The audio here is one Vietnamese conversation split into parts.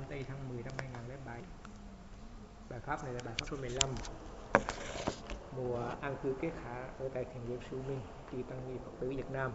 tây tháng 10 năm 2007. Bài pháp này là bài pháp số 15. Mùa an cư kết hạ ở tại thiền viện Sư Minh, Chư Tăng Ni Phật tử Việt Nam.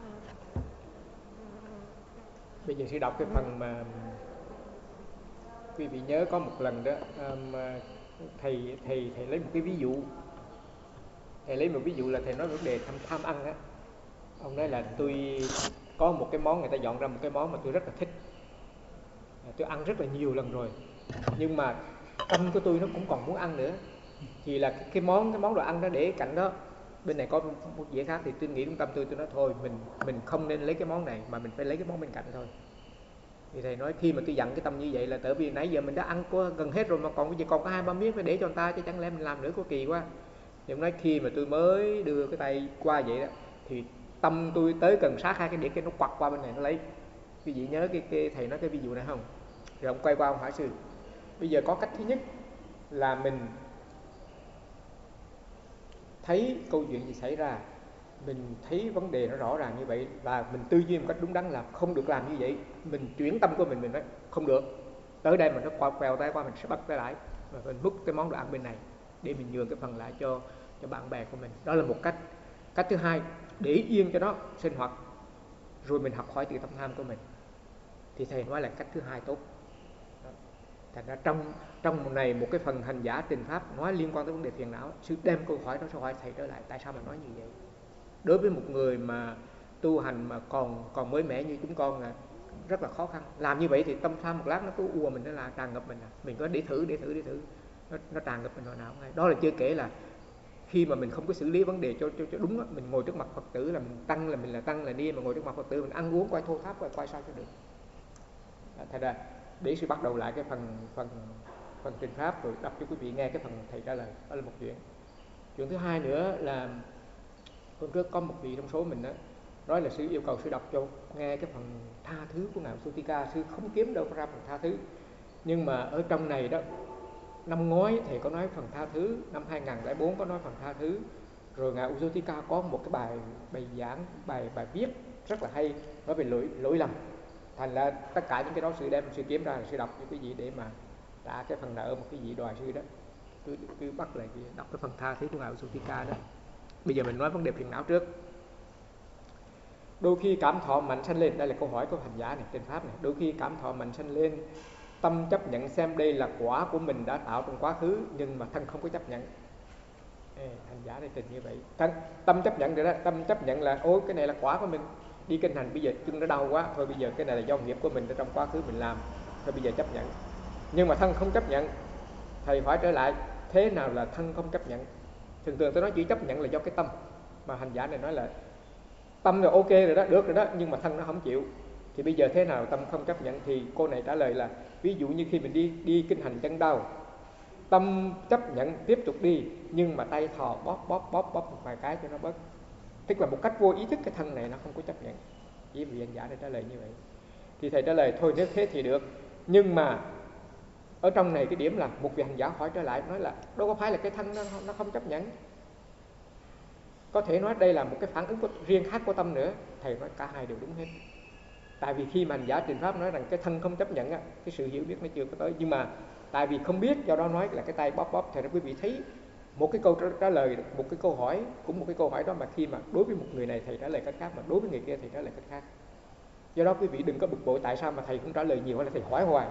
Bây giờ sẽ đọc cái phần mà quý vị nhớ có một lần đó, thầy lấy một cái ví dụ. Thầy lấy một ví dụ là thầy nói vấn đề tham ăn á. Ông nói là tôi có một cái món, người ta dọn ra một cái món mà tôi rất là thích, tôi ăn rất là nhiều lần rồi, nhưng mà tâm của tôi nó cũng còn muốn ăn nữa. Thì là cái món đồ ăn đó để cạnh đó, bên này có một dĩa khác, thì tôi nghĩ trong tâm tôi nói thôi mình không nên lấy cái món này mà mình phải lấy cái món bên cạnh thôi. Thì thầy nói khi mà tôi dặn cái tâm như vậy là tại vì nãy giờ mình đã ăn gần hết rồi mà bây giờ còn có 2-3 miếng phải để cho người ta, chứ chẳng lẽ mình làm nữa có kỳ quá. Thì ông nói khi mà tôi mới đưa cái tay qua vậy đó, thì tâm tôi tới gần sát hai cái đĩa, cái nó quặt qua bên này nó lấy. Quý vị nhớ cái thầy nói cái ví dụ này không? Rồi ông quay qua ông hỏi sư, bây giờ có cách thứ nhất là mình thấy câu chuyện gì xảy ra, mình thấy vấn đề nó rõ ràng như vậy và mình tư duy một cách đúng đắn là không được làm như vậy. Mình chuyển tâm của mình nói không được, tới đây mà nó quẹo tay qua mình sẽ bắt tay lại và mình múc cái món đồ ăn bên này để mình nhường cái phần lại cho bạn bè của mình. Đó là một cách. Cách thứ hai, để yên cho nó sinh hoạt rồi mình học hỏi từ tâm tham của mình, thì thầy nói là cách thứ hai tốt. Thành ra trong này một cái phần hành giả trình pháp nói liên quan tới vấn đề phiền não, sư đem câu hỏi đó, hỏi thầy trở lại tại sao mà nói như vậy. Đối với một người mà tu hành mà còn mới mẻ như chúng con là rất là khó khăn. Làm như vậy thì tâm tham một lát nó cứ ùa mình, nó là tràn ngập mình. Mình có để thử nó tràn ngập mình hồi nào ngay. Đó là chưa kể là khi mà mình không có xử lý vấn đề cho đúng đó, mình ngồi trước mặt Phật tử là mình tăng, là mình là tăng là ni, mà ngồi trước mặt Phật tử mình ăn uống quay thô tháp quay sao cho được. Thật ra để sư bắt đầu lại cái phần trình pháp rồi đọc cho quý vị nghe cái phần thầy trả lời. Đó là một chuyện. Chuyện thứ hai nữa là hôm trước có một vị trong số mình đó nói là sư yêu cầu sư đọc cho nghe cái phần tha thứ của ngài Sutika. Sư không kiếm đâu ra phần tha thứ, nhưng mà ở trong này đó, năm ngoái thầy có nói phần tha thứ, năm 2004 có nói phần tha thứ, rồi ngài Usutika có một cái bài giảng, bài viết rất là hay nói về lỗi lầm. Thành ra tất cả những cái đó sư đem sư kiếm ra, sư đọc cho cái gì để mà trả cái phần nợ một cái vị đòi sư đó. Cứ bắt lại đọc cái phần tha thứ của ngài Usutika đó. Bây giờ mình nói vấn đề phiền não trước. Đôi khi cảm thọ mạnh sanh lên, đây là câu hỏi của hành giả này trên pháp này. Đôi khi cảm thọ mạnh sanh lên, tâm chấp nhận xem đây là quả của mình đã tạo trong quá khứ, nhưng mà thân không có chấp nhận. Hành giả này trình như vậy. Tâm chấp nhận rồi đó, tâm chấp nhận là ôi cái này là quả của mình, đi kinh hành bây giờ chân nó đau quá, thôi bây giờ cái này là do nghiệp của mình trong quá khứ mình làm, thôi bây giờ chấp nhận. Nhưng mà thân không chấp nhận. Thầy hỏi trở lại, thế nào là thân không chấp nhận? Thường tôi nói chỉ chấp nhận là do cái tâm, mà hành giả này nói là tâm là ok rồi đó, được rồi đó, nhưng mà thân nó không chịu. Thì bây giờ thế nào tâm không chấp nhận? Thì cô này trả lời là ví dụ như khi mình đi kinh hành chân đau, tâm chấp nhận tiếp tục đi, nhưng mà tay thò bóp một vài cái cho nó bớt. Tức là một cách vô ý thức cái thân này nó không có chấp nhận. Chỉ vì hành giả này trả lời như vậy. Thì thầy trả lời thôi nếu thế thì được. Nhưng mà ở trong này cái điểm là một vị hành giả hỏi trở lại, nói là đâu có phải là cái thân nó không chấp nhận. Có thể nói đây là một cái phản ứng riêng khác của tâm nữa. Thầy nói cả hai đều đúng hết. Tại vì khi mà hành giả trình pháp nói rằng cái thân không chấp nhận á, cái sự hiểu biết nó chưa có tới. Nhưng mà tại vì không biết, do đó nói là cái tay bóp. Thì quý vị thấy một cái câu trả lời, một cái câu hỏi, cũng một cái câu hỏi đó mà khi mà đối với một người này thầy trả lời cách khác, mà đối với người kia thầy trả lời cách khác. Do đó quý vị đừng có bực bội tại sao mà thầy cũng trả lời nhiều hay là thầy hỏi hoài.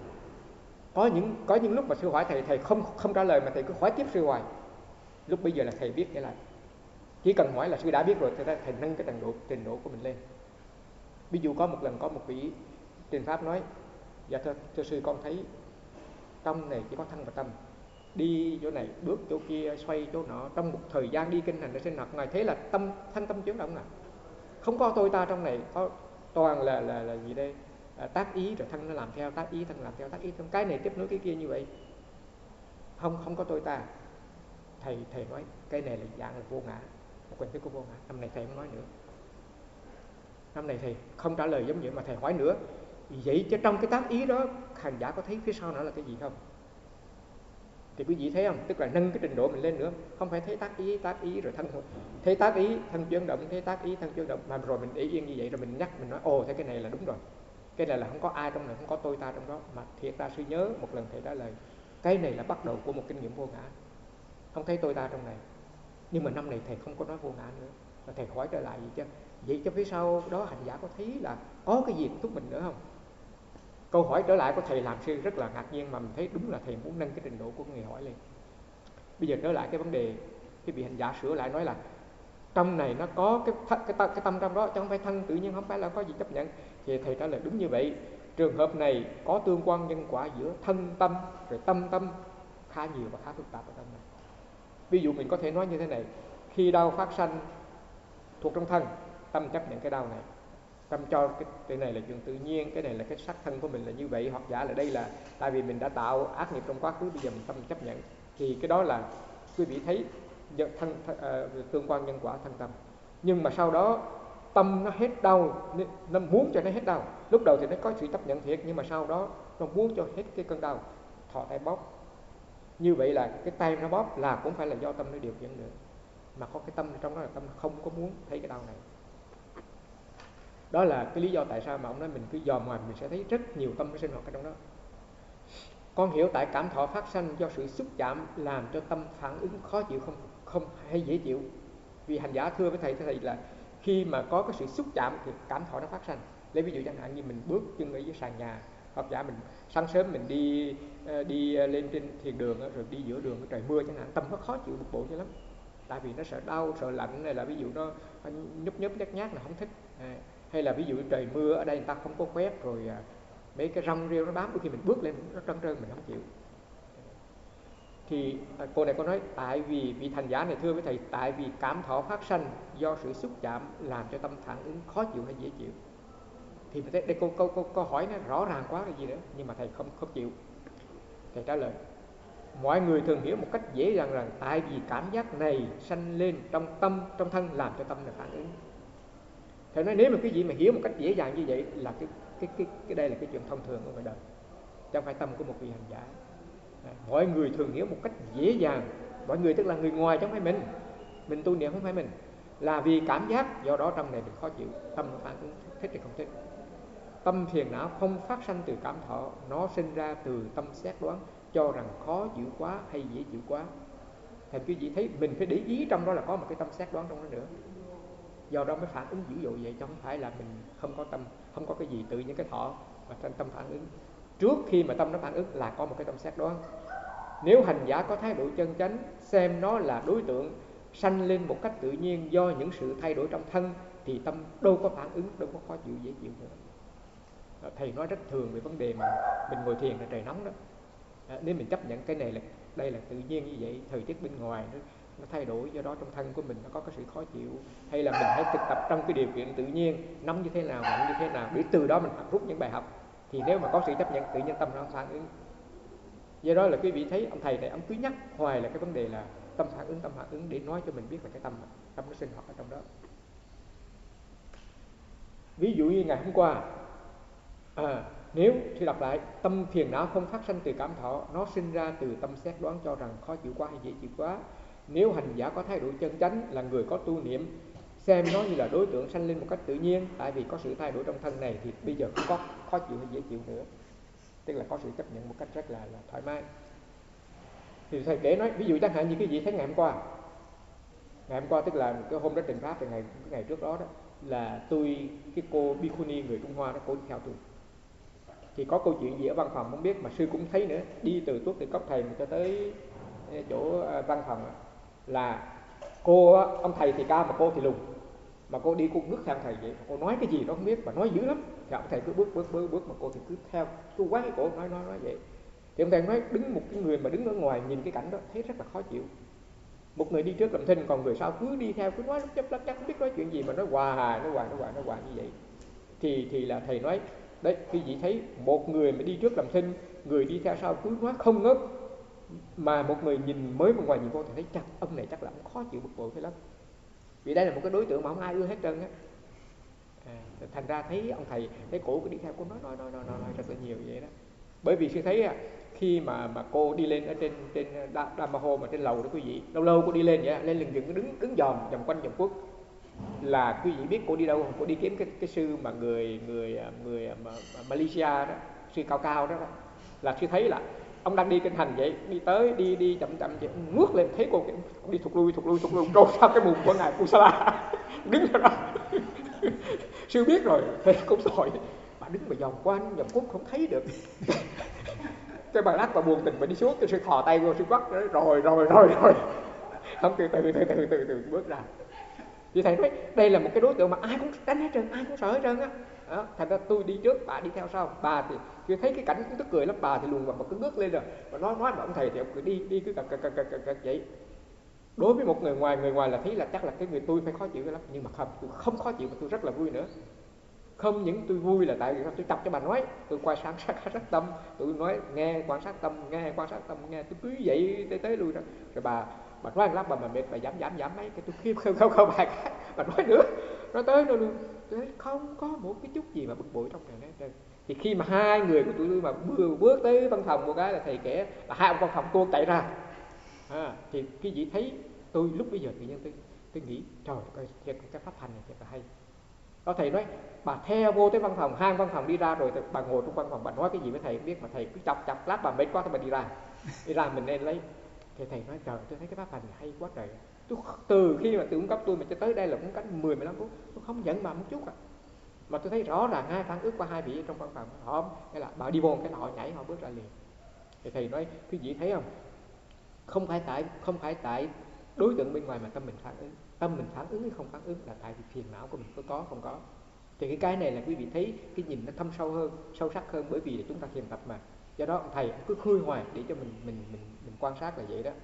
Có những lúc mà sư hỏi thầy không trả lời mà thầy cứ hỏi tiếp sư hoài. Lúc bây giờ là thầy biết cái lại. Chỉ cần hỏi là sư đã biết rồi, thầy nâng cái trình độ của mình lên. Ví dụ có một lần có một vị trình pháp nói, dạ thưa sư, con thấy trong này chỉ có thân và tâm, đi chỗ này bước chỗ kia, xoay chỗ nọ, trong một thời gian đi kinh hành để sinh hoạt, ngài thấy là thân tâm chuyển động, không có tôi ta trong này, có toàn là gì đây, tác ý, rồi thân nó làm theo tác ý, thân làm theo tác ý, cái này tiếp nối cái kia như vậy, không có tôi ta. Thầy nói cái này là dạng là vô ngã, một hình thức của vô ngã. Năm này thầy không nói nữa, năm này thầy không trả lời giống vậy mà thầy hỏi nữa. Vậy chứ trong cái tác ý đó hành giả có thấy phía sau nó là cái gì không? Thì quý vị thấy không? Tức là nâng cái trình độ mình lên nữa. Không phải thấy tác ý rồi thân, thấy tác ý thân chuyển động, thấy tác ý thân chuyển động, mà rồi mình để yên như vậy rồi mình nhắc, mình nói ồ thế cái này là đúng rồi. Cái này là không có ai trong này, không có tôi ta trong đó, mà thiệt ra sư nhớ một lần thầy trả lời, cái này là bắt đầu của một kinh nghiệm vô ngã, không thấy tôi ta trong này. Nhưng mà năm này thầy không có nói vô ngã nữa, và thầy hỏi trở lại vậy chứ phía sau đó hành giả có thấy là có cái gì thúc mình nữa không? Câu hỏi trở lại của thầy làm sư rất là ngạc nhiên, mà mình thấy đúng là thầy muốn nâng cái trình độ của người hỏi lên. Bây giờ trở lại cái vấn đề, cái vị hành giả sửa lại nói là trong này nó có cái tâm trong đó, chứ không phải thân tự nhiên, không phải là có gì chấp nhận. Thì thầy trả lời đúng như vậy. Trường hợp này có tương quan nhân quả giữa thân tâm rồi tâm khá nhiều và khá phức tạp ở trong này. Ví dụ mình có thể nói như thế này: khi đau phát sanh thuộc trong thân, tâm chấp nhận cái đau này, tâm cho cái này là chuyện tự nhiên, cái này là cái sắc thân của mình là như vậy, hoặc giả là đây là tại vì mình đã tạo ác nghiệp trong quá khứ, bây giờ mình tâm chấp nhận. Thì cái đó là quý vị thấy tương quan nhân quả thân tâm. Nhưng mà sau đó tâm nó hết đau, nó muốn cho nó hết đau. Lúc đầu thì nó có sự chấp nhận thiệt, nhưng mà sau đó nó muốn cho hết cái cơn đau, thọ tay bóp. Như vậy là cái tay nó bóp là cũng phải là do tâm nó điều khiển nữa, mà có cái tâm trong đó là tâm không có muốn thấy cái đau này. Đó là cái lý do tại sao mà ông nói mình cứ dòm ngoài mình sẽ thấy rất nhiều tâm nó sinh hoạt ở trong đó. Con hiểu tại cảm thọ phát sanh do sự xúc chạm làm cho tâm phản ứng khó chịu, không hay dễ chịu. Vì hành giả thưa với thầy là khi mà có cái sự xúc chạm thì cảm thọ nó phát sanh. Lấy ví dụ chẳng hạn như mình bước chân ở dưới sàn nhà, hoặc giả mình sáng sớm mình đi lên trên thiền đường rồi đi giữa đường trời mưa chẳng hạn, tâm nó khó chịu bực bội cho lắm. Tại vì nó sợ đau, sợ lạnh, hay là ví dụ nó nhúc nhát là không thích. Hay là ví dụ trời mưa ở đây người ta không có quét rồi mấy cái rong rêu nó bám, đôi khi mình bước lên nó trơn trơn mình không chịu. Thì cô này có nói tại vì vị thành giả này thưa với thầy, tại vì cảm thọ phát sanh do sự xúc chạm làm cho tâm phản ứng khó chịu hay dễ chịu. Thì mình thấy đây câu hỏi nó rõ ràng quá là gì nữa, nhưng mà thầy không chịu. Thầy trả lời mọi người thường hiểu một cách dễ dàng rằng tại vì cảm giác này sanh lên trong thân làm cho tâm là phản ứng. Thầy nói nếu mà cái gì mà hiểu một cách dễ dàng như vậy là cái đây là cái chuyện thông thường ở ngoài đời, chứ không phải tâm của một vị hành giả. Mọi người thường hiểu một cách dễ dàng, mọi người tức là người ngoài chứ không phải mình tu niệm không phải mình, là vì cảm giác, do đó trong này mình khó chịu, tâm nó phản ứng thích hay không thích. Tâm phiền não không phát sanh từ cảm thọ, nó sinh ra từ tâm xét đoán, cho rằng khó chịu quá hay dễ chịu quá. Thành quý vị thấy mình phải để ý trong đó là có một cái tâm xét đoán trong đó nữa, do đó mới phản ứng dữ dội vậy, chứ không phải là mình không có tâm, không có cái gì tự nhiên cái thọ mà tâm phản ứng. Trước khi mà tâm nó phản ứng là có một cái tâm xét đoán. Nếu hành giả có thái độ chân chánh, xem nó là đối tượng sanh lên một cách tự nhiên do những sự thay đổi trong thân, thì tâm đâu có phản ứng, đâu có khó chịu dễ chịu nữa. Thầy nói rất thường về vấn đề mà mình ngồi thiền là trời nóng đó. Nếu mình chấp nhận cái này là đây là tự nhiên như vậy, thời tiết bên ngoài nó thay đổi, do đó trong thân của mình nó có cái sự khó chịu, hay là mình hãy thực tập trong cái điều kiện tự nhiên, nóng như thế nào, lạnh như thế nào, để từ đó mình rút những bài học. Thì nếu mà có sự chấp nhận, tự nhiên tâm nó phản ứng. Do đó là quý vị thấy ông thầy này ông cứ nhắc hoài là cái vấn đề là tâm phản ứng để nói cho mình biết là cái tâm nó sinh hoạt ở trong đó. Ví dụ như ngày hôm qua, nếu thì đọc lại, tâm phiền não không phát sanh từ cảm thọ, nó sinh ra từ tâm xét đoán, cho rằng khó chịu quá hay dễ chịu quá. Nếu hành giả có thái độ chân chánh, là người có tu niệm, xem nó như là đối tượng sanh lên một cách tự nhiên, tại vì có sự thay đổi trong thân này, thì bây giờ không có khó chịu hay dễ chịu nữa, tức là có sự chấp nhận một cách rất là thoải mái. Thì thầy kể nói, ví dụ chẳng hạn như cái gì thấy ngày hôm qua tức là cái hôm đó trình pháp, thì ngày trước đó là cái cô Bikuni người Trung Hoa đó, cô đi theo tôi. Thì có câu chuyện gì ở văn phòng không biết, mà sư cũng thấy nữa, đi từ tuốt từ cốc thầy cho tới chỗ văn phòng, là cô ông thầy thì cao mà cô thì lùn, mà cô đi, cô bước theo thầy vậy, cô nói cái gì đó không biết mà nói dữ lắm. Thì ông thầy cứ bước mà cô thì cứ theo, cứ quát cái cổ nói vậy. Thì ông thầy nói đứng một cái người mà đứng ở ngoài nhìn cái cảnh đó thấy rất là khó chịu. Một người đi trước làm thinh, còn người sau cứ đi theo, cứ nói lắp chắc không biết nói chuyện gì mà nói hoài như vậy. Thì là thầy nói đấy, quý vị thấy một người mà đi trước làm thinh, người đi theo sau cứ nói không ngớt, mà một người nhìn mới bên ngoài nhìn vô thì thấy chắc ông này chắc là ông khó chịu bực bội thế lắm, vì đây là một cái đối tượng mà không ai ưa hết trơn á. Thành ra thấy ông thầy thấy cổ cứ đi theo cô nói rất là nhiều vậy đó. Bởi vì sư thấy khi mà cô đi lên ở trên Dhamma Hall mà trên lầu đó quý vị, lâu cô đi lên vậy, lên lưng chừng cứ đứng dòm quanh vòng quốc, là quý vị biết cô đi đâu không? Cô đi kiếm cái sư mà người Malaysia đó, sư cao cao đó, là sư thấy là ông đang đi kinh hành vậy, đi tới đi chậm chậm vậy, ngước lên thấy cô đi thụt lui trôi sau cái mùng của ngài Kusala đứng ở đó. Sư biết rồi, thế cũng rồi, bà đứng mà vòng quanh vòng cút không thấy được. Cái bà lắc bà buồn tình bà đi xuống, cái sư thò tay vô sư bắt rồi không từ bước ra. Thì thầy nói đây là một cái đối tượng mà ai cũng tránh hết trơn, ai cũng sợ hết trơn á. Đó, thành ra tôi đi trước, bà đi theo sau. Bà thì chưa thấy cái cảnh cũng tức cười lắm, bà thì luồn vào mà cứ bước lên rồi. Và nói mà ông thầy thì ông cứ đi cứ cật vậy. Đối với một người ngoài là thấy là chắc là cái người tôi phải khó chịu lắm, nhưng mà không, tôi không khó chịu mà tôi rất là vui nữa. Không những tôi vui là tại vì tôi chọc cho bà nói, tôi quan sát tâm, tôi nói nghe quan sát tâm, nghe tôi cứ vậy tới lui đó. Rồi bà nói lắm bà mệt, bà giảm mấy cái tôi khiếp không bài khác, bà nói nữa, nói tới nó luôn, tôi nói không có một cái chút gì mà bực bội trong này hết. Thì khi mà hai người của tụi tôi mà vừa bước tới văn phòng một cái là thầy kể là hai ông văn phòng tuôn chạy ra. Thì cái vị thấy tôi lúc bây giờ tự nhiên tôi nghĩ trời ơi, cái pháp hành này thật là hay. Có thầy nói bà theo vô tới văn phòng, hai văn phòng đi ra rồi bà ngồi trong văn phòng, bà nói cái gì với thầy không biết, mà thầy cứ chọc lát bà mệt quá thì bà đi ra mình nên lấy. Thì thầy nói trời, tôi thấy cái pháp hành này hay quá trời. Tôi từ khi mà từ cung cấp tôi mà cho tới đây là cũng cách 10-15 phút, tôi không giận bà một chút mà tôi thấy rõ ràng hai phản ứng qua hai vị trong văn phòng họ, cái là bà đi vô cái là họ nhảy, họ bước ra liền. Thì thầy nói quý vị thấy không, không phải tại đối tượng bên ngoài mà tâm mình phản ứng hay không phản ứng là tại vì phiền não của mình có không có. Thì cái này là quý vị thấy cái nhìn nó thâm sâu hơn, sâu sắc hơn, bởi vì là chúng ta thiền tập mà. Do đó thầy cứ khơi hoài để cho mình quan sát là vậy đó.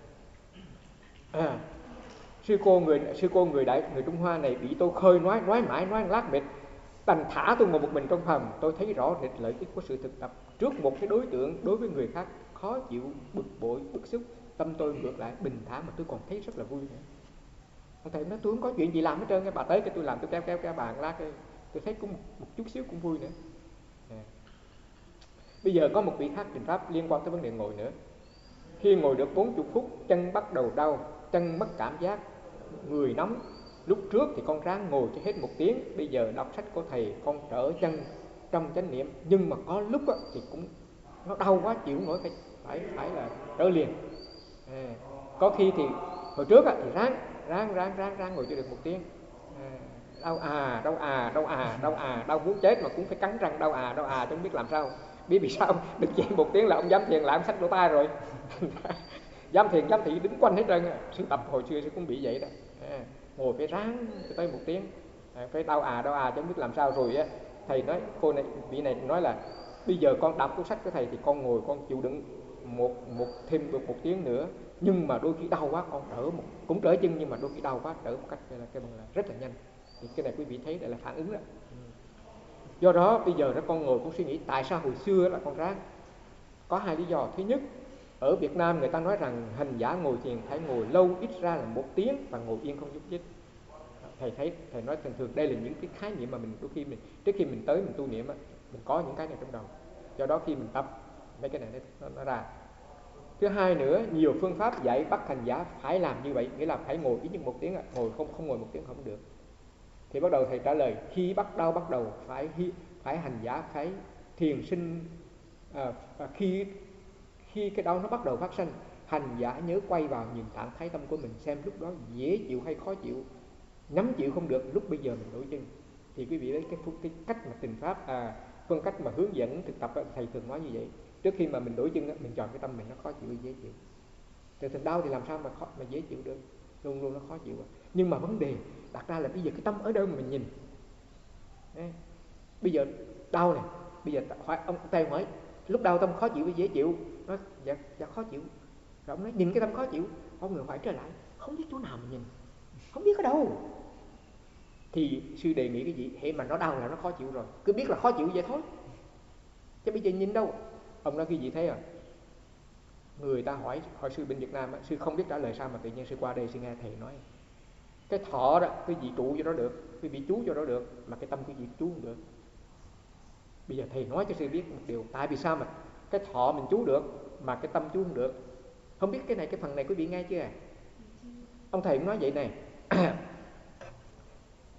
Sư cô người Trung Hoa này bị tôi khơi nói mãi nói lát mệt, đành thả tôi ngồi một mình trong phòng. Tôi thấy rõ rệt lợi ích của sự thực tập trước một cái đối tượng đối với người khác khó chịu, bực bội, bức xúc, tâm tôi ngược lại bình thản mà tôi còn thấy rất là vui nữa. Ông thầy nói tôi không có chuyện gì làm hết trơn, cái bà tới cái tôi làm, tôi kéo bàn lát cái tôi thấy cũng một chút xíu cũng vui nữa. Bây giờ có một vị khác trình pháp liên quan tới vấn đề ngồi nữa. Khi ngồi được 40 phút, chân bắt đầu đau, chân mất cảm giác, người nóng. Lúc trước thì con ráng ngồi cho hết 1 tiếng, bây giờ đọc sách của thầy con trở chân trong chánh niệm, nhưng mà có lúc thì cũng nó đau quá chịu nổi, phải là trở liền. Có khi thì hồi trước thì ráng ngồi cho được 1 tiếng. Đau muốn chết mà cũng phải cắn răng đau chứ không biết làm sao. Biết vì sao được vậy 1 tiếng là ông dám thiền lại ông xách lỗ tai rồi. Dám thiền dám thị đứng quanh hết trơn. Sư tập hồi xưa cũng bị vậy đó. Ngồi phải ráng tới 1 tiếng, phải đau chứ không biết làm sao. Rồi thầy nói cô này, vị này nói là bây giờ con đọc cuốn sách của thầy thì con ngồi con chịu đựng thêm được 1 tiếng nữa, nhưng mà đôi khi đau quá con cũng trở chân, nhưng mà đôi khi đau quá trở một cách là rất là nhanh. Thì cái này quý vị thấy đây là phản ứng đó. Do đó bây giờ con ngồi con suy nghĩ tại sao hồi xưa là con ráng. Có 2 lý do. Thứ nhất, ở Việt Nam người ta nói rằng hành giả ngồi thiền phải ngồi lâu, ít ra là 1 tiếng và ngồi yên không nhúc nhích. Thầy nói thường đây là những cái khái niệm mà mình đôi khi trước khi mình tới mình tu niệm mình có những cái này trong đầu. Do đó khi mình tập mấy cái này nó ra. Thứ hai nữa, nhiều phương pháp dạy bắt hành giả phải làm như vậy, nghĩa là phải ngồi ít nhất 1 tiếng, ngồi không ngồi 1 tiếng không được. Thì bắt đầu thầy trả lời khi bắt đầu phải hành giả phải thiền sinh, và khi cái đau nó bắt đầu phát sinh, hành giả nhớ quay vào nhìn trạng thái tâm của mình xem lúc đó dễ chịu hay khó chịu, nắm chịu không được, lúc bây giờ mình đổi chân. Thì quý vị thấy cái cách mà trình pháp phương cách mà hướng dẫn thực tập thầy thường nói như vậy. Trước khi mà mình đổi chân mình chọn cái tâm mình nó khó chịu hay dễ chịu. Thường đau thì làm sao mà dễ chịu được, luôn nó khó chịu. Nhưng mà vấn đề đặt ra là bây giờ cái tâm ở đâu mà mình nhìn. Bây giờ đau này, bây giờ hỏi ông thầy hỏi lúc đau tâm khó chịu hay dễ chịu? Nói dạ khó chịu. Rồi ông nói nhìn cái tâm khó chịu, ông người hỏi trở lại không biết chỗ nào mà nhìn, không biết ở đâu. Thì sư đề nghị cái gì, hệ mà nó đau là nó khó chịu rồi, cứ biết là khó chịu vậy thôi, chứ bây giờ nhìn đâu. Ông nói cái gì thế người ta hỏi sư bên Việt Nam sư không biết trả lời sao, mà tự nhiên sư qua đây sư nghe thầy nói cái thọ đó cái vị trụ cho nó được, cái vị chú cho nó được, mà cái tâm cái vị chú không được. Bây giờ thầy nói cho sư biết một điều, tại vì sao mà cái thọ mình chú được mà cái tâm chú không được. Không biết cái này, cái phần này quý vị nghe chưa? Ông thầy cũng nói vậy này.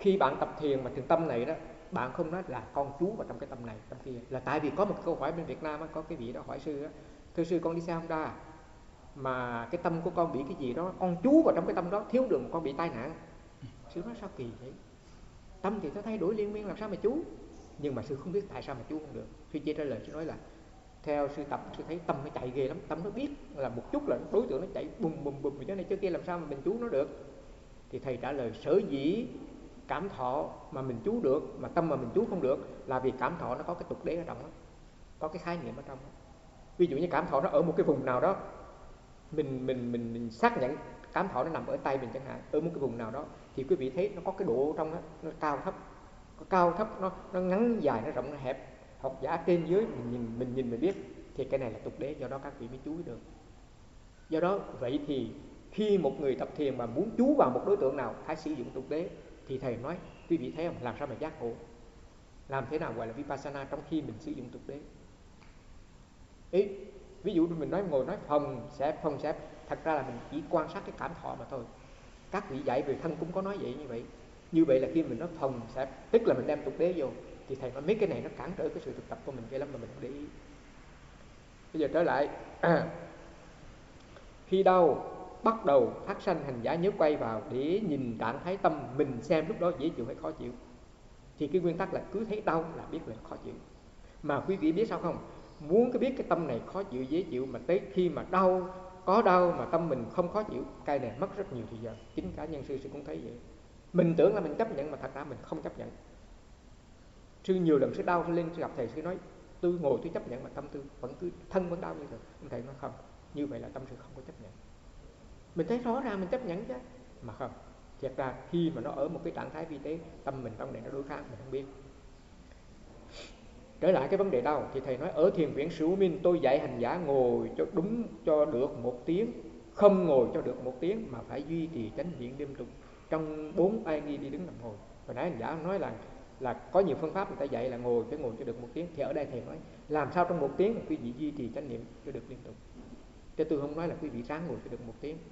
Khi bạn tập thiền mà thiền tâm này đó, bạn không nói là con chú vào trong cái tâm này tâm kia, là tại vì có một câu hỏi bên Việt Nam á, có cái vị đó hỏi sư á, thưa sư con đi xe Honda mà cái tâm của con bị cái gì đó, con chú vào trong cái tâm đó, thiếu đường con bị tai nạn. Sư nói sao kỳ vậy, tâm thì nó thay đổi liên miên làm sao mà chú. Nhưng mà sư không biết tại sao mà chú không được. Sư chỉ trả lời, sư nói là theo sư tập, sư thấy tâm nó chạy ghê lắm, tâm nó biết là một chút là đối tượng nó chạy bùm bùm bùm thế này chứ kia, làm sao mà mình chú nó được. Thì thầy trả lời sở dĩ cảm thọ mà mình chú được mà tâm mà mình chú không được là vì cảm thọ nó có cái tục đế ở trong đó, có cái khái niệm ở trong đó. Ví dụ như cảm thọ nó ở một cái vùng nào đó, mình xác nhận cảm thọ nó nằm ở tay mình chẳng hạn, ở một cái vùng nào đó, thì quý vị thấy nó có cái độ trong đó, nó cao thấp, có cao thấp, nó ngắn dài, nó rộng nó hẹp, học giả trên dưới mình nhìn mình biết, thì cái này là tục đế, do đó các vị mới chú ý được. Do đó vậy thì khi một người tập thiền mà muốn chú vào một đối tượng nào phải sử dụng tục đế, thì thầy nói quý vị thấy không, làm sao mà giác ngộ, làm thế nào gọi là vipassana trong khi mình sử dụng tục đế. Ý, ví dụ mình nói ngồi nói phòng xẹp, thật ra là mình chỉ quan sát cái cảm thọ mà thôi. Các vị dạy về thân cũng có nói vậy, như vậy là khi mình nói phòng xẹp tức là mình đem tục đế vô, thì thầy nói mấy cái này nó cản trở cái sự thực tập của mình ghê lắm mà mình không để ý. Bây giờ trở lại khi đau bắt đầu phát sanh, hành giả nhớ quay vào để nhìn trạng thái tâm mình xem lúc đó dễ chịu hay khó chịu. Thì cái nguyên tắc là cứ thấy đau là biết là khó chịu. Mà quý vị biết sao không, muốn cái biết cái tâm này khó chịu dễ chịu, mà tới khi mà đau, có đau mà tâm mình không khó chịu, cái này mất rất nhiều thời giờ. Chính cả nhân sư cũng thấy vậy. Mình tưởng là mình chấp nhận mà thật ra mình không chấp nhận. Sư nhiều lần sư đau, sư lên sư gặp thầy, sư nói tôi ngồi tôi chấp nhận mà tâm tôi vẫn cứ thân vẫn đau như vậy. Thầy nói không, như vậy là tâm sư không có chấp nhận. Mình thấy rõ ràng mình chấp nhận chứ, mà không. Thiệt ra khi mà nó ở một cái trạng thái vi tế, tâm mình trong này nó đối kháng, mình không biết. Trở lại cái vấn đề đau thì thầy nói ở thiền viện Sư Minh tôi dạy hành giả ngồi cho đúng cho được 1 tiếng, không ngồi cho được 1 tiếng mà phải duy trì chánh niệm liên tục trong 4 ai nghi đi đứng nằm ngồi. Hồi nãy hành giả nói là có nhiều phương pháp người ta dạy là phải ngồi cho được 1 tiếng, thì ở đây thầy nói làm sao trong 1 tiếng quý vị duy trì chánh niệm cho được liên tục. Chứ tôi không nói là quý vị ráng ngồi cho được 1 tiếng.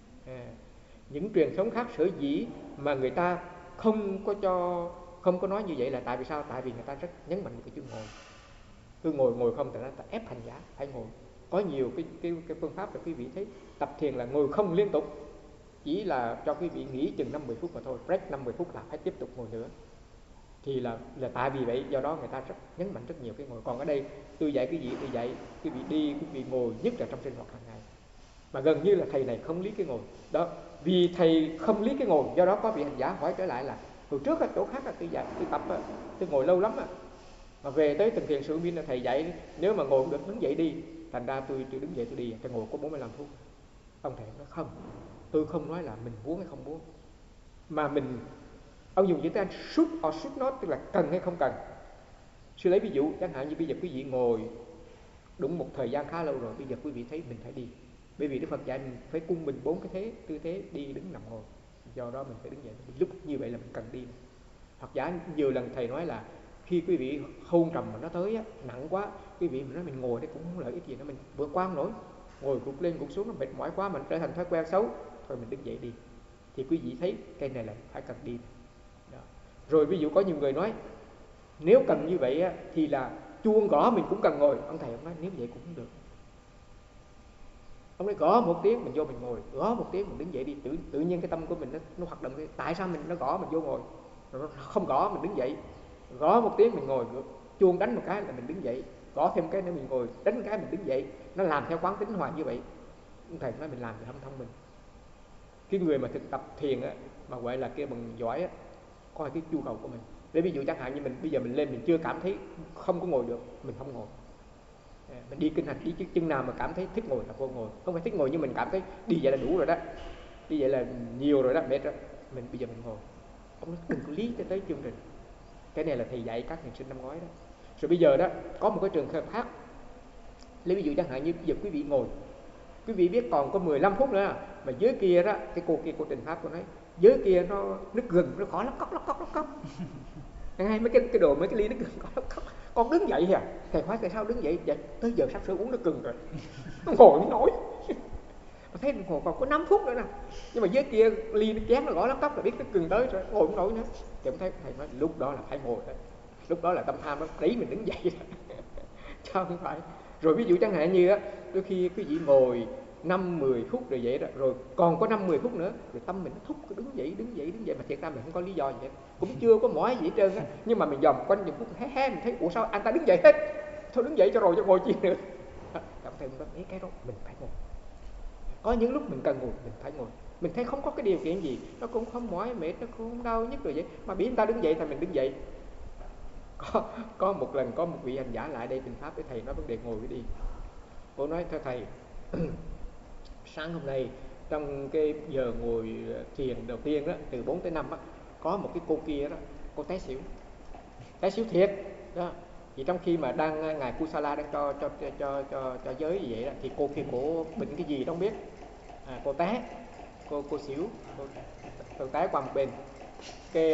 Những truyền thống khác sở dĩ mà người ta không có nói như vậy là tại vì sao? Tại vì người ta rất nhấn mạnh cái chữ ngồi. Cứ ngồi không, tại ta ép hành giả phải ngồi. Có nhiều cái phương pháp là quý vị thấy tập thiền là ngồi không liên tục, chỉ là cho quý vị nghỉ chừng 5-10 phút mà thôi, break 5-10 phút là phải tiếp tục ngồi nữa. Thì là tại vì vậy, do đó người ta rất nhấn mạnh rất nhiều cái ngồi. Còn ở đây tôi dạy cái gì tôi dạy quý vị đi, quý vị ngồi, nhất là trong sinh hoạt hàng ngày. Mà gần như là thầy này không lý cái ngồi đó, vì thầy không lý cái ngồi, do đó có vị hành giả hỏi trở lại là hồi trước ở chỗ khác là tôi tập tôi ngồi lâu lắm mà về tới từng thiền sự là thầy dạy nếu mà ngồi không được đứng dậy đi, thành ra tôi đứng dậy tôi đi, tôi ngồi có 45 phút. Ông thầy nói không, tôi không nói là mình muốn hay không muốn, mà mình, ông dùng chữ tiếng Anh should or should not, tức là cần hay không cần. Sư lấy ví dụ chẳng hạn như bây giờ quý vị ngồi đúng một thời gian khá lâu rồi, bây giờ quý vị thấy mình phải đi, bởi vì Đức Phật dạy mình phải cung bình 4 cái tư thế đi đứng nằm ngồi, do đó mình phải đứng dậy, lúc như vậy là mình cần đi. Hoặc giả nhiều lần thầy nói là khi quý vị hôn trầm mà nó tới á, nặng quá, quý vị mình nói mình ngồi đấy cũng không lợi ích gì nữa, mình vượt qua không nổi, ngồi gục lên gục xuống nó mệt mỏi quá, mình trở thành thói quen xấu, thôi mình đứng dậy đi. Thì quý vị thấy cái này là phải cần đi đó. Rồi ví dụ có nhiều người nói nếu cần như vậy á, thì là chuông gõ mình cũng cần ngồi. Ông thầy ông nói nếu vậy cũng không được. Ông nói gõ 1 tiếng mình vô mình ngồi, gõ 1 tiếng mình đứng dậy đi, tự nhiên cái tâm của mình nó hoạt động. Tại sao nó gõ mình vô ngồi, rồi nó không gõ mình đứng dậy, gõ 1 tiếng mình ngồi, chuông đánh một cái là mình đứng dậy, gõ thêm cái nữa mình ngồi, đánh cái mình đứng dậy, nó làm theo quán tính hoài như vậy. Ông thầy nói mình làm thì không thông minh. Cái người mà thực tập thiền á, mà gọi là cái bằng giỏi á, coi cái nhu cầu của mình. Để ví dụ chẳng hạn như mình bây giờ mình lên mình chưa cảm thấy không có ngồi được, mình không ngồi. Mình đi kinh hành đi chân nào mà cảm thấy thích ngồi là vô ngồi, không phải thích ngồi nhưng mình cảm thấy đi vậy là đủ rồi đó, đi vậy là nhiều rồi đó, mệt rồi, mình bây giờ mình ngồi. Ông đừng có lý tới chương trình. Cái này là thầy dạy các thiền sinh năm ngoái đó. Rồi bây giờ đó có một cái trường hợp khác, lấy ví dụ chẳng hạn như bây giờ quý vị ngồi, quý vị biết còn có 15 phút nữa mà dưới kia đó, cái cô kia cô trình pháp cô nói dưới kia nó nước gừng nó khỏi lóc cóc ngay mấy cái đồ mấy cái ly nước gừng khỏi lóc cóc, con đứng dậy à? Thầy hỏi tại sao đứng dậy? Vậy tới giờ sắp sửa uống nước gừng rồi, nó ngồi không nổi. con thấy đồng hồ còn có 5 phút nữa nè, nhưng mà dưới kia ly chén nó gõ lóc cốc là biết nó gần tới rồi, ngồi không nổi nữa. Thì ông thấy thầy nói lúc đó là phải ngồi đó, lúc đó là tâm tham nó đẩy mình đứng dậy chứ không phải. Rồi ví dụ chẳng hạn như á, đôi khi quý vị ngồi 5-10 phút rồi vậy đó, rồi còn có 5-10 phút nữa, rồi tâm mình nó thúc đứng dậy mà thiệt ra mình không có lý do gì hết, cũng chưa có mỏi gì hết trơn á, nhưng mà mình vòng quanh những phút hé mình thấy ủa sao anh ta đứng dậy hết, thôi đứng dậy cho rồi cho ngồi chi nữa. Cảm thấy mình cái đó mình phải ngồi. Có những lúc mình cần ngồi mình phải ngồi, mình thấy không có cái điều kiện gì, nó cũng không mỏi mệt, nó cũng không đau nhức rồi vậy mà bị người ta đứng dậy thì mình đứng dậy. Có một lần có một vị hành giả lại đây trình pháp với thầy nói vấn đề ngồi cái đi. Cô nói thưa thầy, sáng hôm nay trong cái giờ ngồi thiền đầu tiên đó, từ 4 tới 5 á, có một cái cô kia đó, cô té xỉu thiệt đó. Thì trong khi mà đang ngài Kusala đang cho giới như vậy đó, thì cô kia cổ bệnh cái gì không biết, cô té, cô xỉu, cô té qua một bên cái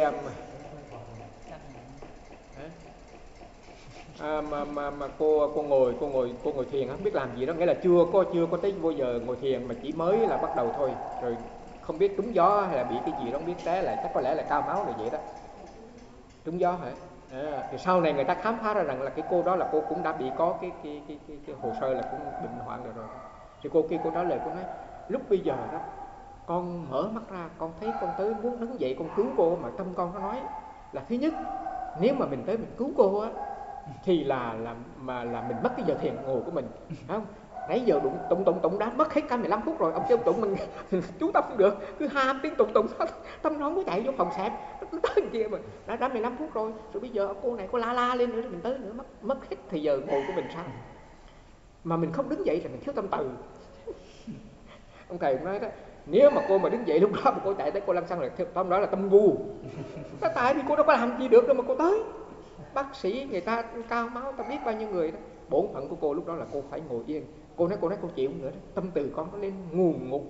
mà cô ngồi thiền không biết làm gì đó, nghĩa là chưa có tới vô giờ ngồi thiền mà chỉ mới là bắt đầu thôi, rồi không biết trúng gió hay là bị cái gì đó không biết, té lại chắc có lẽ là cao máu rồi vậy đó. Trúng gió hả? Thì sau này người ta khám phá ra rằng là cái cô đó là cô cũng đã bị có cái hồ sơ là cũng bệnh hoạn rồi. Thì cô kia cô nói lời, cô nói lúc bây giờ đó con mở mắt ra, con thấy con tới muốn đứng dậy con cứu cô, mà tâm con nó nói là thứ nhất, nếu mà mình tới mình cứu cô á thì là mình mất cái giờ thiền ngồi của mình, phải không? Nãy giờ tụng đã mất hết cả 15 phút rồi, ông kêu tụng mình chú tâm không được, cứ 2 tiếng tụng tâm nó không có chạy vô phòng xẹp, nó tới kia mà đã 15 phút rồi bây giờ cô này có la lên nữa mình tới nữa, mất hết thời giờ ngồi của mình sao? Mà mình không đứng dậy thì mình thiếu tâm từ. Ông thầy nói đó, nếu mà cô mà đứng dậy lúc đó mà cô chạy tới cô lăn xăng là tâm đó là tâm ngu. Tại vì cô đâu có làm gì được đâu mà cô tới. Bác sĩ người ta cao máu, ta biết bao nhiêu người đó. Bổn phận của cô lúc đó là cô phải ngồi yên. Cô nói cô chịu nữa đó. Tâm từ con nó lên nguồn ngục